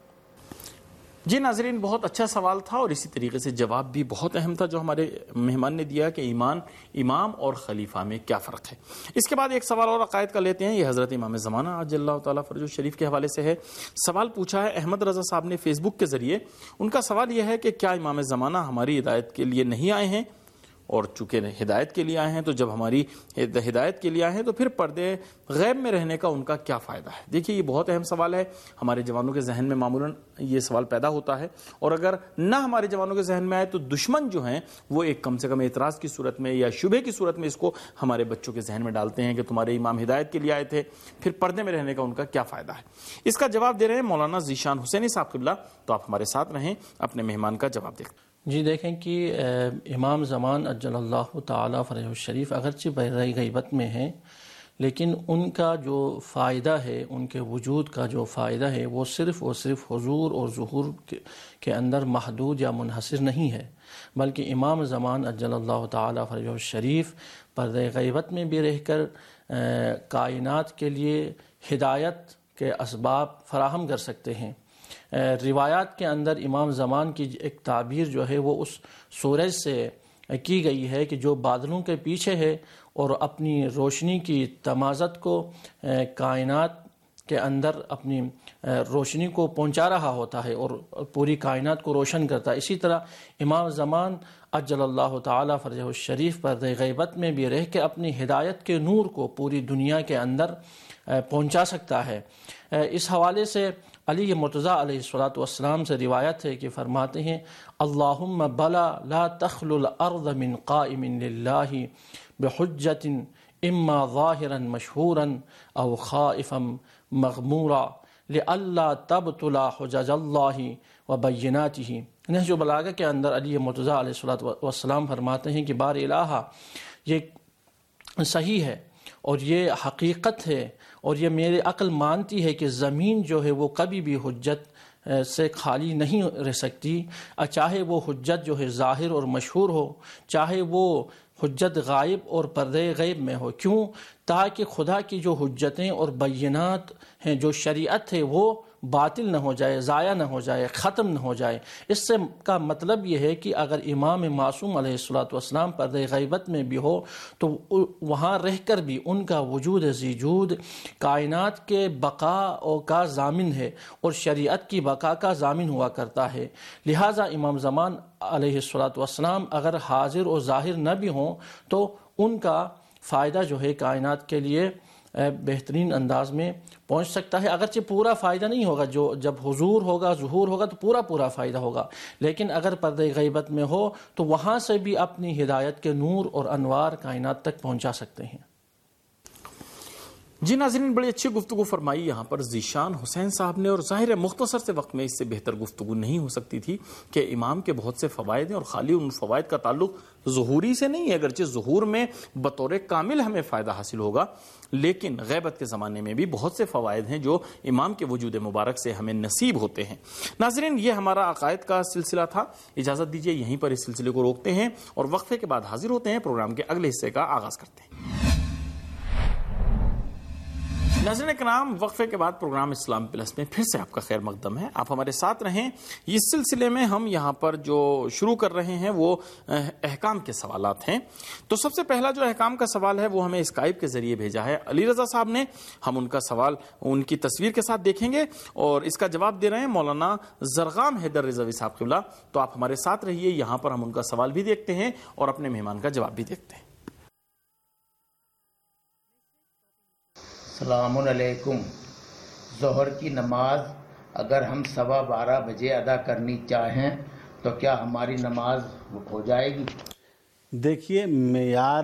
جی ناظرین، بہت اچھا سوال تھا، اور اسی طریقے سے جواب بھی بہت اہم تھا جو ہمارے مہمان نے دیا کہ امام اور خلیفہ میں کیا فرق ہے۔ اس کے بعد ایک سوال اور عقائد کا لیتے ہیں، یہ حضرت امام زمانہ عجل اللہ تعالیٰ فرجہ شریف کے حوالے سے ہے۔ سوال پوچھا ہے احمد رضا صاحب نے فیس بک کے ذریعے۔ ان کا سوال یہ ہے کہ کیا امام زمانہ ہماری ہدایت کے لیے نہیں آئے ہیں؟ اور چونکہ ہدایت کے لیے آئے ہیں تو جب ہماری ہدایت کے لیے آئے ہیں تو پھر پردے غیب میں رہنے کا ان کا کیا فائدہ ہے؟ دیکھیے یہ بہت اہم سوال ہے، ہمارے جوانوں کے ذہن میں معمولاً یہ سوال پیدا ہوتا ہے، اور اگر نہ ہمارے جوانوں کے ذہن میں آئے تو دشمن جو ہیں وہ ایک کم سے کم اعتراض کی صورت میں یا شبہ کی صورت میں اس کو ہمارے بچوں کے ذہن میں ڈالتے ہیں کہ تمہارے امام ہدایت کے لیے آئے تھے، پھر پردے میں رہنے کا ان کا کیا فائدہ ہے؟ اس کا جواب دے رہے ہیں مولانا ذیشان حسینی صاحب قبلہ، تو آپ ہمارے ساتھ رہیں، اپنے مہمان کا جواب دیکھیں۔ جی دیکھیں کہ امام زمان اجل اللہ تعالیٰ فرجہ الشریف اگرچہ بحرۂ غیبت میں ہیں، لیکن ان کا جو فائدہ ہے، ان کے وجود کا جو فائدہ ہے وہ صرف حضور اور ظہور کے اندر محدود یا منحصر نہیں ہے، بلکہ امام زمان اجل اللہ تعالیٰ فرجہ الشریف پردہ غیبت میں بھی رہ کر کائنات کے لیے ہدایت کے اسباب فراہم کر سکتے ہیں۔ روایات کے اندر امام زمان کی ایک تعبیر جو ہے وہ اس سورج سے کی گئی ہے کہ جو بادلوں کے پیچھے ہے اور اپنی روشنی کی تمازت کو کائنات کے اندر اپنی روشنی کو پہنچا رہا ہوتا ہے اور پوری کائنات کو روشن کرتا ہے۔ اسی طرح امام زمان اجل اللہ تعالیٰ فرجہ الشریف پردہ غیبت میں بھی رہ کے اپنی ہدایت کے نور کو پوری دنیا کے اندر پہنچا سکتا ہے۔ اس حوالے سے علی مرتضیٰ علیہ الصلوۃ والسلام سے روایت ہے کہ فرماتے ہیں اللہم بلا لا تخل الارض من قائم للہ بحجت اما ظاہرا مشہورا او خائفا مغمورا لئلا تبطل حجج اللہ وبیناتہ۔ نہج البلاغہ کے اندر علی مرتضیٰ علیہ الصلوۃ والسلام فرماتے ہیں کہ بار الہ یہ صحیح ہے اور یہ حقیقت ہے، اور یہ میری عقل مانتی ہے کہ زمین جو ہے وہ کبھی بھی حجت سے خالی نہیں رہ سکتی، چاہے وہ حجت جو ہے ظاہر اور مشہور ہو، چاہے وہ حجت غائب اور پردے غیب میں ہو۔ کیوں؟ تاکہ خدا کی جو حجتیں اور بینات ہیں، جو شریعت ہے، وہ باطل نہ ہو جائے، ضائع نہ ہو جائے، ختم نہ ہو جائے۔ اس سے کا مطلب یہ ہے کہ اگر امام معصوم علیہ الصلوۃ والسلام پردہ غیبت میں بھی ہو تو وہاں رہ کر بھی ان کا وجود ذیجود کائنات کے بقا کا ضامن ہے اور شریعت کی بقا کا ضامن ہوا کرتا ہے۔ لہٰذا امام زمان علیہ الصلوۃ والسلام اگر حاضر اور ظاہر نہ بھی ہوں تو ان کا فائدہ جو ہے کائنات کے لیے بہترین انداز میں پہنچ سکتا ہے، اگرچہ پورا فائدہ نہیں ہوگا، جو جب حضور ہوگا، ظہور ہوگا تو پورا فائدہ ہوگا، لیکن اگر پردہ غیبت میں ہو تو وہاں سے بھی اپنی ہدایت کے نور اور انوار کائنات تک پہنچا سکتے ہیں۔ جی ناظرین، بڑی اچھی گفتگو فرمائی یہاں پر ذیشان حسین صاحب نے، اور ظاہر ہے مختصر سے وقت میں اس سے بہتر گفتگو نہیں ہو سکتی تھی کہ امام کے بہت سے فوائد ہیں، اور خالی ان فوائد کا تعلق ظہوری سے نہیں ہے، اگرچہ ظہور میں بطور کامل ہمیں فائدہ حاصل ہوگا، لیکن غیبت کے زمانے میں بھی بہت سے فوائد ہیں جو امام کے وجود مبارک سے ہمیں نصیب ہوتے ہیں۔ ناظرین، یہ ہمارا عقائد کا سلسلہ تھا، اجازت دیجیے یہیں پر اس سلسلے کو روکتے ہیں اور وقفے کے بعد حاضر ہوتے ہیں، پروگرام کے اگلے حصے کا آغاز کرتے ہیں۔ ناظرین کرام، وقفے کے بعد پروگرام اسلام پلس میں پھر سے آپ کا خیر مقدم ہے، آپ ہمارے ساتھ رہیں۔ اس سلسلے میں ہم یہاں پر جو شروع کر رہے ہیں وہ احکام کے سوالات ہیں۔ تو سب سے پہلا جو احکام کا سوال ہے وہ ہمیں اسکائپ کے ذریعے بھیجا ہے علی رضا صاحب نے، ہم ان کا سوال ان کی تصویر کے ساتھ دیکھیں گے اور اس کا جواب دے رہے ہیں مولانا زرغام حیدر رضوی صاحب قبلہ۔ تو آپ ہمارے ساتھ رہیے، یہاں پر ہم ان کا سوال بھی دیکھتے ہیں اور اپنے مہمان کا جواب بھی دیکھتے ہیں۔ السلام علیکم۔ ظہر کی نماز اگر ہم 12:15 بجے ادا کرنی چاہیں تو کیا ہماری نماز ہو جائے گی؟ دیکھیے، معیار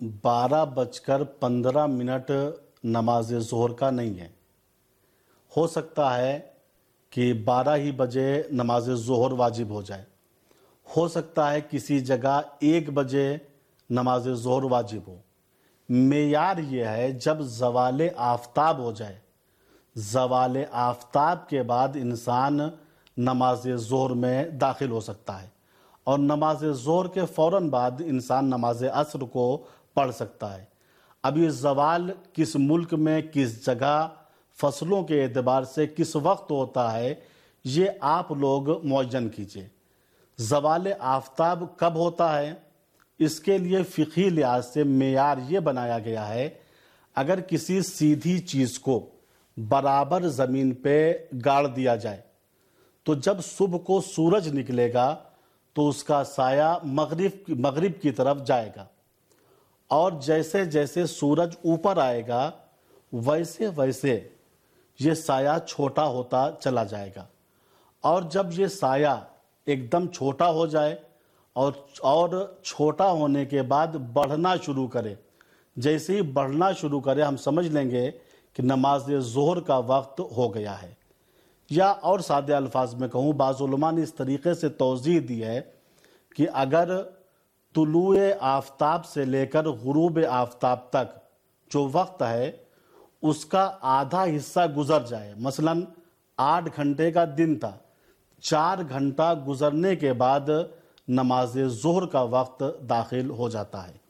12:15 نماز ظہر کا نہیں ہے۔ ہو سکتا ہے کہ 12 ہی بجے نماز ظہر واجب ہو جائے، ہو سکتا ہے کسی جگہ 1 بجے نماز ظہر واجب ہو۔ معیار یہ ہے جب زوال آفتاب ہو جائے، زوال آفتاب کے بعد انسان نماز ظہر میں داخل ہو سکتا ہے، اور نماز ظہر کے فوراً بعد انسان نماز عصر کو پڑھ سکتا ہے۔ اب یہ زوال کس ملک میں، کس جگہ، فصلوں کے اعتبار سے کس وقت ہوتا ہے، یہ آپ لوگ معین کیجئے۔ زوال آفتاب کب ہوتا ہے؟ اس کے لیے فقہی لحاظ سے معیار یہ بنایا گیا ہے، اگر کسی سیدھی چیز کو برابر زمین پہ گاڑ دیا جائے تو جب صبح کو سورج نکلے گا تو اس کا سایہ مغرب کی طرف جائے گا، اور جیسے جیسے سورج اوپر آئے گا ویسے ویسے یہ سایہ چھوٹا ہوتا چلا جائے گا، اور جب یہ سایہ ایک دم چھوٹا ہو جائے اور چھوٹا ہونے کے بعد بڑھنا شروع کرے، جیسے ہی بڑھنا شروع کرے ہم سمجھ لیں گے کہ نماز ظہر کا وقت ہو گیا ہے۔ یا اور سادہ الفاظ میں کہوں، بعض علماء نے اس طریقے سے توضیح دی ہے کہ اگر طلوع آفتاب سے لے کر غروب آفتاب تک جو وقت ہے اس کا آدھا حصہ گزر جائے، مثلا 8 گھنٹے کا دن تھا، 4 گھنٹہ گزرنے کے بعد نماز ظہر کا وقت داخل ہو جاتا ہے۔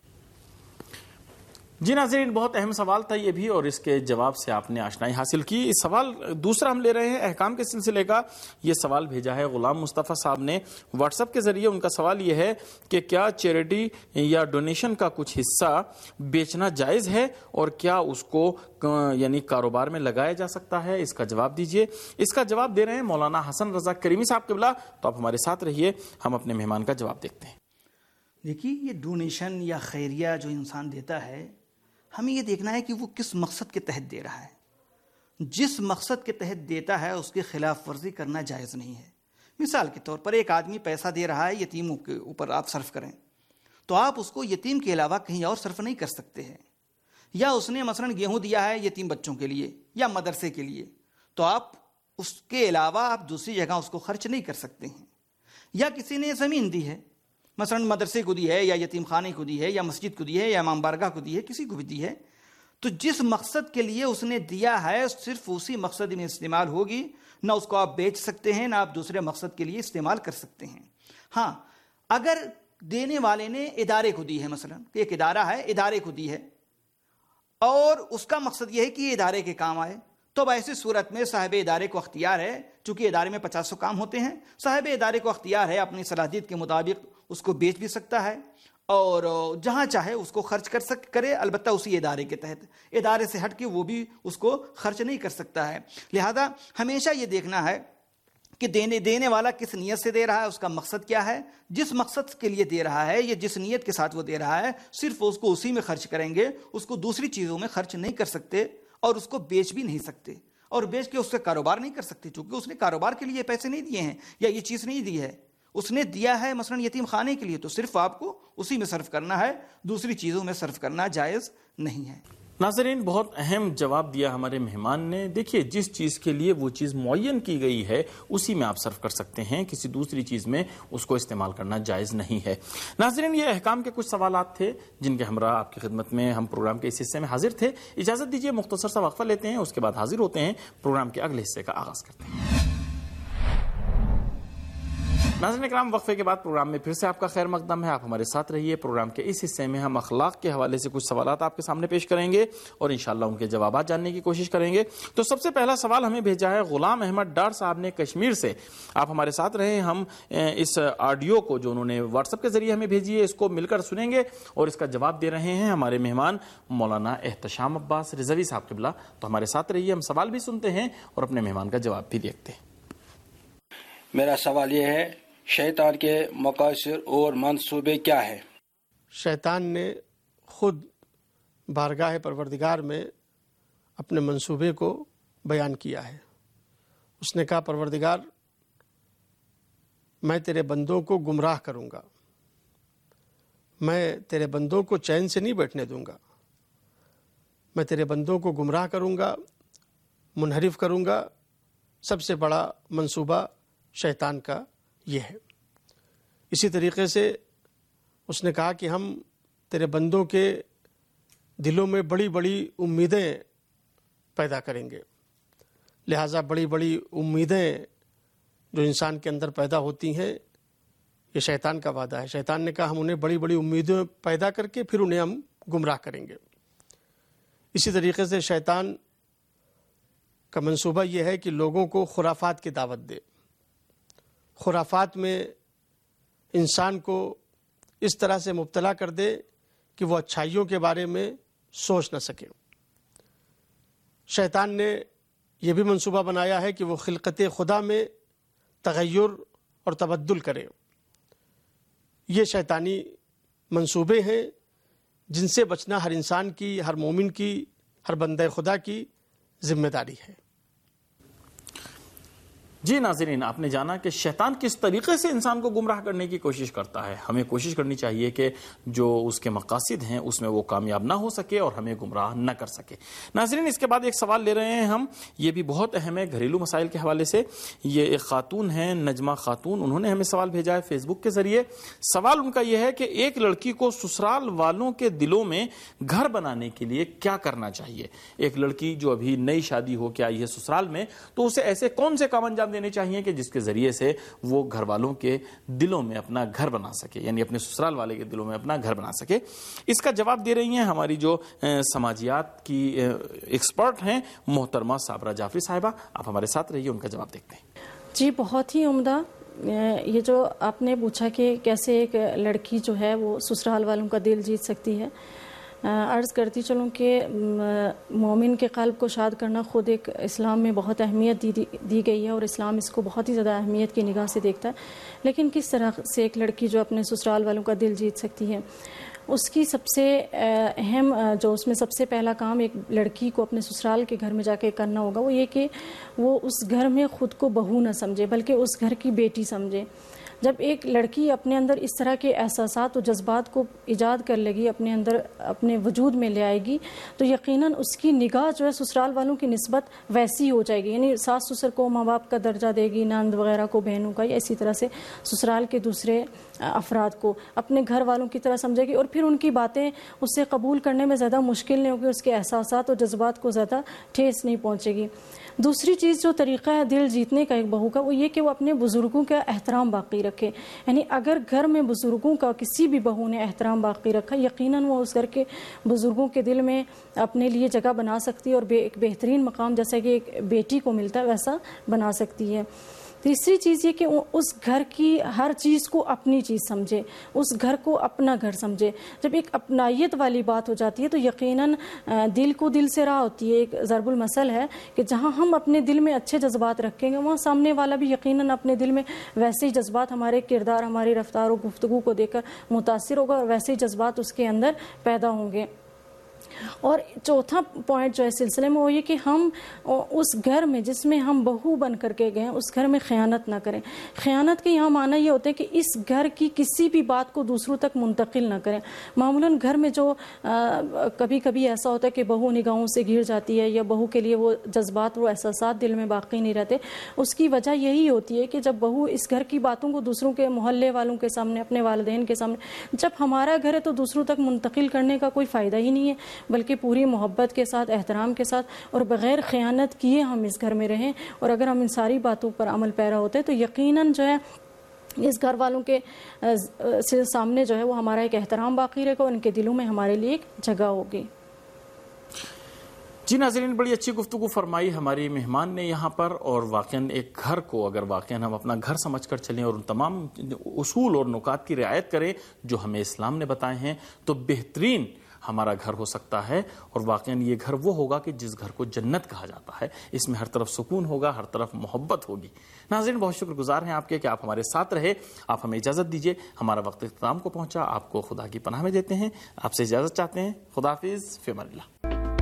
جی ناظرین، بہت اہم سوال تھا یہ بھی، اور اس کے جواب سے آپ نے آشنائی حاصل کی۔ اس سوال دوسرا ہم لے رہے ہیں احکام کے سلسلے کا۔ یہ سوال بھیجا ہے غلام مصطفیٰ صاحب نے واٹس ایپ کے ذریعے۔ ان کا سوال یہ ہے کہ کیا چیریٹی یا ڈونیشن کا کچھ حصہ بیچنا جائز ہے، اور کیا اس کو یعنی کاروبار میں لگایا جا سکتا ہے؟ اس کا جواب دیجیے۔ اس کا جواب دے رہے ہیں مولانا حسن رضا کریمی صاحب قبلہ۔ تو آپ ہمارے ساتھ رہیے، ہم اپنے مہمان کا جواب دیکھتے ہیں۔ دیکھیے، یہ ڈونیشن یا خیریہ جو انسان دیتا ہے، ہمیں یہ دیکھنا ہے کہ وہ کس مقصد کے تحت دے رہا ہے۔ جس مقصد کے تحت دیتا ہے اس کی خلاف ورزی کرنا جائز نہیں ہے۔ مثال کے طور پر ایک آدمی پیسہ دے رہا ہے یتیموں کے اوپر آپ صرف کریں، تو آپ اس کو یتیم کے علاوہ کہیں اور صرف نہیں کر سکتے ہیں۔ یا اس نے مثلا گیہوں دیا ہے یتیم بچوں کے لیے یا مدرسے کے لیے، تو آپ اس کے علاوہ آپ دوسری جگہ اس کو خرچ نہیں کر سکتے ہیں۔ یا کسی نے زمین دی ہے، مثلا مدرسے کو دی ہے یا یتیم خانے کو دی ہے یا مسجد کو دی ہے یا امام بارگاہ کو دی ہے، کسی کو بھی دی ہے، تو جس مقصد کے لیے اس نے دیا ہے صرف اسی مقصد میں استعمال ہوگی، نہ اس کو آپ بیچ سکتے ہیں نہ آپ دوسرے مقصد کے لیے استعمال کر سکتے ہیں۔ ہاں اگر دینے والے نے ادارے کو دی ہے، مثلا ایک ادارہ ہے، ادارے کو دی ہے اور اس کا مقصد یہ ہے کہ یہ ادارے کے کام آئے، تو اب ایسی صورت میں صاحب ادارے کو اختیار ہے، چونکہ ادارے میں 50 کام ہوتے ہیں، صاحب ادارے کو اختیار ہے اپنی صلاحیت کے مطابق اس کو بیچ بھی سکتا ہے اور جہاں چاہے اس کو خرچ کرے، البتہ اسی ادارے کے تحت، ادارے سے ہٹ کے وہ بھی اس کو خرچ نہیں کر سکتا ہے۔ لہذا ہمیشہ یہ دیکھنا ہے کہ دینے والا کس نیت سے دے رہا ہے، اس کا مقصد کیا ہے، جس مقصد کے لیے دے رہا ہے یا جس نیت کے ساتھ وہ دے رہا ہے صرف اس کو اسی میں خرچ کریں گے، اس کو دوسری چیزوں میں خرچ نہیں کر سکتے اور اس کو بیچ بھی نہیں سکتے، اور بیچ کے اس سے کاروبار نہیں کر سکتے، چونکہ اس نے کاروبار کے لیے پیسے نہیں دیے ہیں یا یہ چیز نہیں دی ہے، اس نے دیا ہے مثلا یتیم خانے کے لیے، تو صرف آپ کو اسی میں صرف کرنا ہے، دوسری چیزوں میں صرف کرنا جائز نہیں ہے۔ ناظرین، بہت اہم جواب دیا ہمارے مہمان نے۔ دیکھیے، جس چیز کے لیے وہ چیز معین کی گئی ہے اسی میں آپ صرف کر سکتے ہیں، کسی دوسری چیز میں اس کو استعمال کرنا جائز نہیں ہے۔ ناظرین، یہ احکام کے کچھ سوالات تھے جن کے ہمراہ آپ کی خدمت میں ہم پروگرام کے اس حصے میں حاضر تھے۔ اجازت دیجیے مختصر سا وقفہ لیتے ہیں، اس کے بعد حاضر ہوتے ہیں، پروگرام کے اگلے حصے کا آغاز کرتے ہیں۔ ناظرین اکرام، وقفے کے بعد پروگرام میں پھر سے آپ کا خیر مقدم ہے، آپ ہمارے ساتھ رہیے۔ پروگرام کے اس حصے میں ہم اخلاق کے حوالے سے کچھ سوالات آپ کے سامنے پیش کریں گے اور انشاءاللہ ان کے جوابات جاننے کی کوشش کریں گے۔ تو سب سے پہلا سوال ہمیں بھیجا ہے غلام احمد ڈار صاحب نے کشمیر سے۔ آپ ہمارے ساتھ رہیں، ہم اس آڈیو کو جو انہوں نے واٹس ایپ کے ذریعے ہمیں بھیجی ہے اس کو مل کر سنیں گے اور اس کا جواب دے رہے ہیں ہمارے مہمان مولانا احتشام عباس رضوی صاحب قبلہ۔ تو ہمارے ساتھ رہیے، ہم سوال بھی سنتے ہیں اور اپنے مہمان کا جواب بھی دیکھتے ہیں۔ میرا سوال یہ ہے، شیطان کے مقاصد اور منصوبے کیا ہے؟ شیطان نے خود بارگاہ پروردگار میں اپنے منصوبے کو بیان کیا ہے۔ اس نے کہا، پروردگار میں تیرے بندوں کو گمراہ کروں گا، میں تیرے بندوں کو چین سے نہیں بیٹھنے دوں گا، میں تیرے بندوں کو گمراہ کروں گا، منحرف کروں گا۔ سب سے بڑا منصوبہ شیطان کا یہ ہے۔ اسی طریقے سے اس نے کہا کہ ہم تیرے بندوں کے دلوں میں بڑی بڑی امیدیں پیدا کریں گے، لہٰذا بڑی بڑی امیدیں جو انسان کے اندر پیدا ہوتی ہیں یہ شیطان کا وعدہ ہے۔ شیطان نے کہا ہم انہیں بڑی بڑی امیدیں پیدا کر کے پھر انہیں ہم گمراہ کریں گے۔ اسی طریقے سے شیطان کا منصوبہ یہ ہے کہ لوگوں کو خرافات کی دعوت دے، خرافات میں انسان کو اس طرح سے مبتلا کر دے کہ وہ اچھائیوں کے بارے میں سوچ نہ سکے۔ شیطان نے یہ بھی منصوبہ بنایا ہے کہ وہ خلقت خدا میں تغیر اور تبدل کرے۔ یہ شیطانی منصوبے ہیں جن سے بچنا ہر انسان کی، ہر مومن کی، ہر بندہ خدا کی ذمہ داری ہے۔ جی ناظرین، آپ نے جانا کہ شیطان کس طریقے سے انسان کو گمراہ کرنے کی کوشش کرتا ہے۔ ہمیں کوشش کرنی چاہیے کہ جو اس کے مقاصد ہیں اس میں وہ کامیاب نہ ہو سکے اور ہمیں گمراہ نہ کر سکے۔ ناظرین، اس کے بعد ایک سوال لے رہے ہیں ہم، یہ بھی بہت اہم ہے گھریلو مسائل کے حوالے سے۔ یہ ایک خاتون ہیں، نجمہ خاتون، انہوں نے ہمیں سوال بھیجا ہے فیس بک کے ذریعے۔ سوال ان کا یہ ہے کہ ایک لڑکی کو سسرال والوں کے دلوں میں گھر بنانے کے لیے کیا کرنا چاہیے؟ ایک لڑکی جو ابھی نئی شادی ہو کے آئی ہے سسرال میں، تو اسے ایسے کون سے کام انجام دینے چاہیے کہ جس کے ذریعے سے وہ گھر والوں کے دلوں میں اپنا گھر بنا سکے، یعنی اپنے سسرال والے کے دلوں میں اپنا گھر بنا سکے؟ اس کا جواب دے رہی ہیں ہماری جو سماجیات کی ایکسپرٹ ہیں محترمہ صابرہ جعفری صاحبہ۔ آپ ہمارے ساتھ رہیے، ان کا جواب دیکھتے ہیں۔ جی، بہت ہی عمدہ یہ جو آپ نے پوچھا کہ کیسے ایک لڑکی جو ہے وہ سسرال والوں کا دل جیت سکتی ہے۔ عرض کرتی چلوں کہ مومن کے قلب کو شاد کرنا خود ایک اسلام میں بہت اہمیت دی گئی ہے اور اسلام اس کو بہت ہی زیادہ اہمیت کی نگاہ سے دیکھتا ہے۔ لیکن کس طرح سے ایک لڑکی جو اپنے سسرال والوں کا دل جیت سکتی ہے؟ اس کی سب سے اہم جو اس میں سب سے پہلا کام ایک لڑکی کو اپنے سسرال کے گھر میں جا کے کرنا ہوگا وہ یہ کہ وہ اس گھر میں خود کو بہو نہ سمجھے بلکہ اس گھر کی بیٹی سمجھے۔ جب ایک لڑکی اپنے اندر اس طرح کے احساسات و جذبات کو ایجاد کر لے گی، اپنے اندر اپنے وجود میں لے آئے گی، تو یقیناً اس کی نگاہ جو ہے سسرال والوں کی نسبت ویسی ہو جائے گی، یعنی ساس سسر کو ماں باپ کا درجہ دے گی، نند وغیرہ کو بہنوں کا، یا اسی طرح سے سسرال کے دوسرے افراد کو اپنے گھر والوں کی طرح سمجھے گی، اور پھر ان کی باتیں اس سے قبول کرنے میں زیادہ مشکل نہیں ہوگی، اس کے احساسات اور جذبات کو زیادہ ٹھیس نہیں پہنچے گی۔ دوسری چیز جو طریقہ ہے دل جیتنے کا ایک بہو کا، وہ یہ کہ وہ اپنے بزرگوں کا احترام باقی رکھے، یعنی اگر گھر میں بزرگوں کا کسی بھی بہو نے احترام باقی رکھا، یقیناً وہ اس گھر کے بزرگوں کے دل میں اپنے لیے جگہ بنا سکتی ہے، اور ایک بہترین مقام جیسا کہ ایک بیٹی کو ملتا ہے ویسا بنا سکتی ہے۔ تیسری چیز یہ کہ اس گھر کی ہر چیز کو اپنی چیز سمجھے، اس گھر کو اپنا گھر سمجھے۔ جب ایک اپنائیت والی بات ہو جاتی ہے تو یقیناً دل کو دل سے راہ ہوتی ہے۔ ایک ضرب المثل ہے کہ جہاں ہم اپنے دل میں اچھے جذبات رکھیں گے، وہاں سامنے والا بھی یقیناً اپنے دل میں ویسے ہی جذبات، ہمارے کردار، ہماری رفتار و گفتگو کو دیکھ کر متاثر ہوگا، اور ویسے ہی جذبات اس کے اندر پیدا ہوں گے۔ اور چوتھا پوائنٹ جو ہے سلسلے میں وہ یہ کہ ہم اس گھر میں جس میں ہم بہو بن کر کے گئے ہیں اس گھر میں خیانت نہ کریں۔ خیانت کے یہاں معنی یہ ہوتا ہے کہ اس گھر کی کسی بھی بات کو دوسروں تک منتقل نہ کریں۔ معمولاً گھر میں جو کبھی کبھی ایسا ہوتا ہے کہ بہو نگاہوں سے گر جاتی ہے، یا بہو کے لیے وہ جذبات وہ احساسات دل میں باقی نہیں رہتے، اس کی وجہ یہی ہوتی ہے کہ جب بہو اس گھر کی باتوں کو دوسروں کے محلے والوں کے سامنے، اپنے والدین کے سامنے، جب ہمارا گھر ہے تو دوسروں تک منتقل کرنے کا کوئی فائدہ ہی نہیں ہے، بلکہ پوری محبت کے ساتھ، احترام کے ساتھ اور بغیر خیانت کیے ہم اس گھر میں رہیں، اور اگر ہم ان ساری باتوں پر عمل پیرا ہوتے ہیں تو یقیناً جو ہے اس گھر والوں کے سامنے جو ہے وہ ہمارا ایک احترام باقی رہے گا، اور ان کے دلوں میں ہمارے لیے ایک جگہ ہوگی۔ جی ناظرین، بڑی اچھی گفتگو فرمائی ہماری مہمان نے یہاں پر، اور واقعاً ایک گھر کو اگر واقعاً ہم اپنا گھر سمجھ کر چلیں اور ان تمام اصول اور نکات کی رعایت کریں جو ہمیں اسلام نے بتائے ہیں، تو بہترین ہمارا گھر ہو سکتا ہے، اور واقعاً یہ گھر وہ ہوگا کہ جس گھر کو جنت کہا جاتا ہے۔ اس میں ہر طرف سکون ہوگا، ہر طرف محبت ہوگی۔ ناظرین، بہت شکر گزار ہیں آپ کے کہ آپ ہمارے ساتھ رہے۔ آپ ہمیں اجازت دیجیے، ہمارا وقت اختتام کو پہنچا، آپ کو خدا کی پناہ میں دیتے ہیں، آپ سے اجازت چاہتے ہیں۔ خدا حافظ، فی امان اللہ۔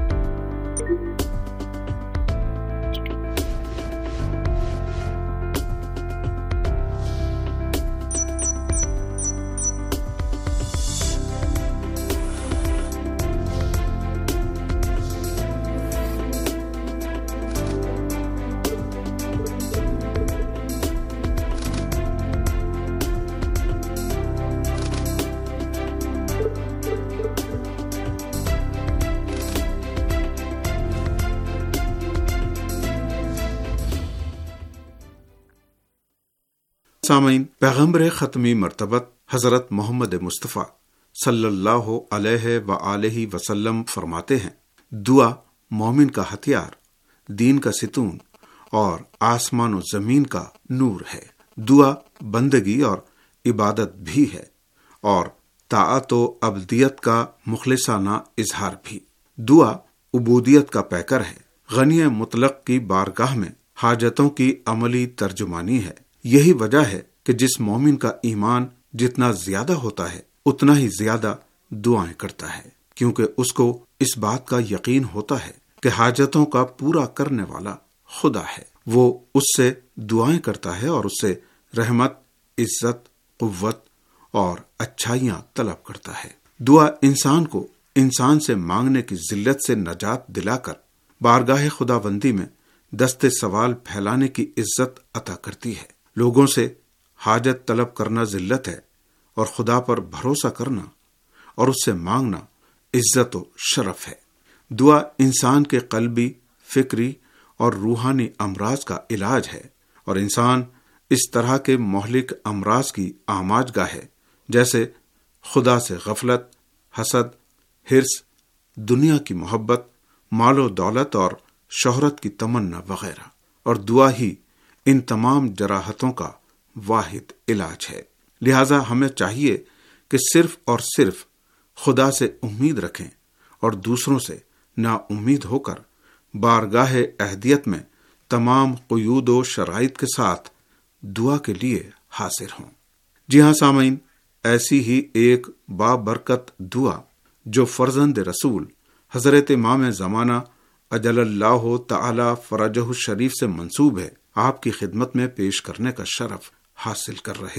سامعین، پیغمبر ختمی مرتبت حضرت محمد مصطفیٰ صلی اللہ علیہ وآلہ وسلم فرماتے ہیں، دعا مومن کا ہتھیار، دین کا ستون اور آسمان و زمین کا نور ہے۔ دعا بندگی اور عبادت بھی ہے، اور طاعت و عبدیت کا مخلصانہ اظہار بھی۔ دعا عبودیت کا پیکر ہے، غنی مطلق کی بارگاہ میں حاجتوں کی عملی ترجمانی ہے۔ یہی وجہ ہے کہ جس مومن کا ایمان جتنا زیادہ ہوتا ہے اتنا ہی زیادہ دعائیں کرتا ہے، کیونکہ اس کو اس بات کا یقین ہوتا ہے کہ حاجتوں کا پورا کرنے والا خدا ہے۔ وہ اس سے دعائیں کرتا ہے اور اس سے رحمت، عزت، قوت اور اچھائیاں طلب کرتا ہے۔ دعا انسان کو انسان سے مانگنے کی ذلت سے نجات دلا کر بارگاہ خداوندی میں دست سوال پھیلانے کی عزت عطا کرتی ہے۔ لوگوں سے حاجت طلب کرنا ذلت ہے، اور خدا پر بھروسہ کرنا اور اس سے مانگنا عزت و شرف ہے۔ دعا انسان کے قلبی، فکری اور روحانی امراض کا علاج ہے، اور انسان اس طرح کے مہلک امراض کی آماج گاہ ہے جیسے خدا سے غفلت، حسد، حرص، دنیا کی محبت، مال و دولت اور شہرت کی تمنا وغیرہ، اور دعا ہی ان تمام جراحتوں کا واحد علاج ہے۔ لہذا ہمیں چاہیے کہ صرف اور صرف خدا سے امید رکھیں اور دوسروں سے نا امید ہو کر بارگاہ اہدیت میں تمام قیود و شرائط کے ساتھ دعا کے لیے حاضر ہوں۔ جی ہاں سامعین، ایسی ہی ایک بابرکت دعا جو فرزند رسول حضرت امام زمانہ اجل اللہ تعالی فرجہ الشریف سے منسوب ہے، آپ کی خدمت میں پیش کرنے کا شرف حاصل کر رہے ہیں۔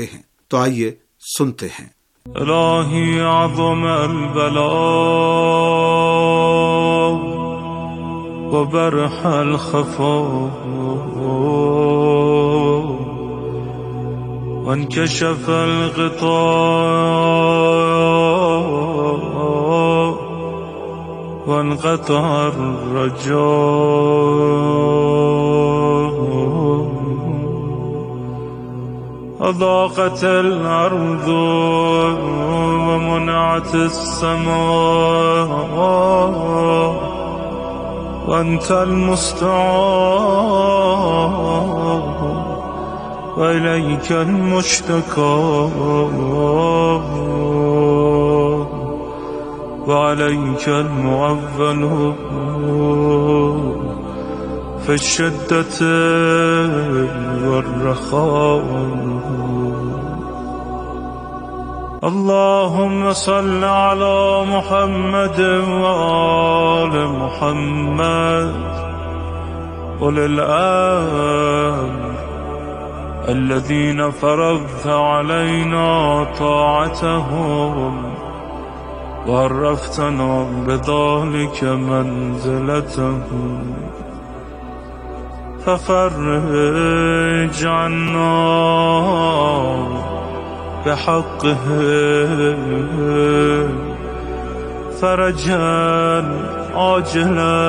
तो आइए सुनते हैं। इलाही अज़म अल-बला व बरह अल-खफा व इनकशफ अल-ग़िता व इनक़तअ अर-रजा أضاقت الأرض ومنعت السماء وأنت المستعان وإليك المشتكى وعليك المعول في الشدة والرخاء اللهم صل على محمد وآل محمد أولي الأمر الذين فرضت علينا طاعتهم وعرفتنا بذلك منزلتهم ففرج عنا بحقه فرجا عاجلا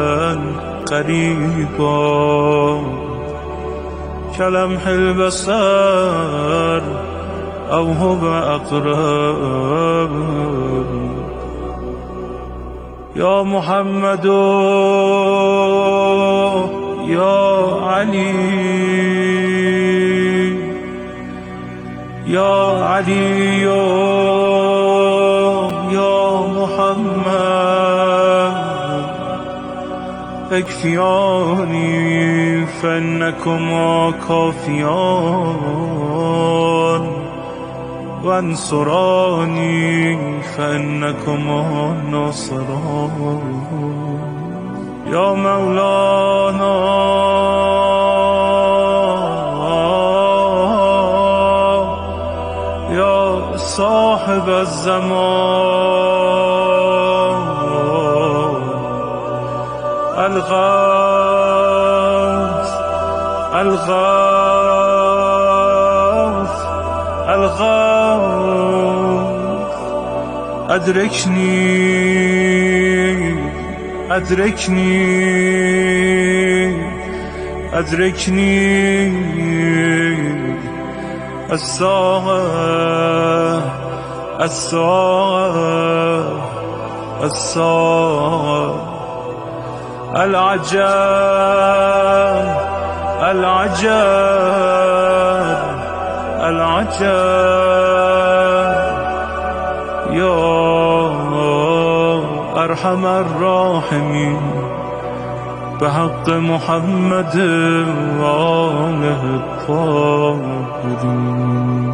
قريبا كلمح البصر أو هو أقرب يا محمد يا علي يا علي يا محمد اكفياني فإنكما كافيان وانصراني فإنكما ناصران يا مولانا يا صاحب الزمان الغوث الغوث الغوث أدركني أدركني أدركني الساعة الساعة الساعة العجب العجب العجب يا أرحم الراحمين بحق محمد وآله الطاهرين.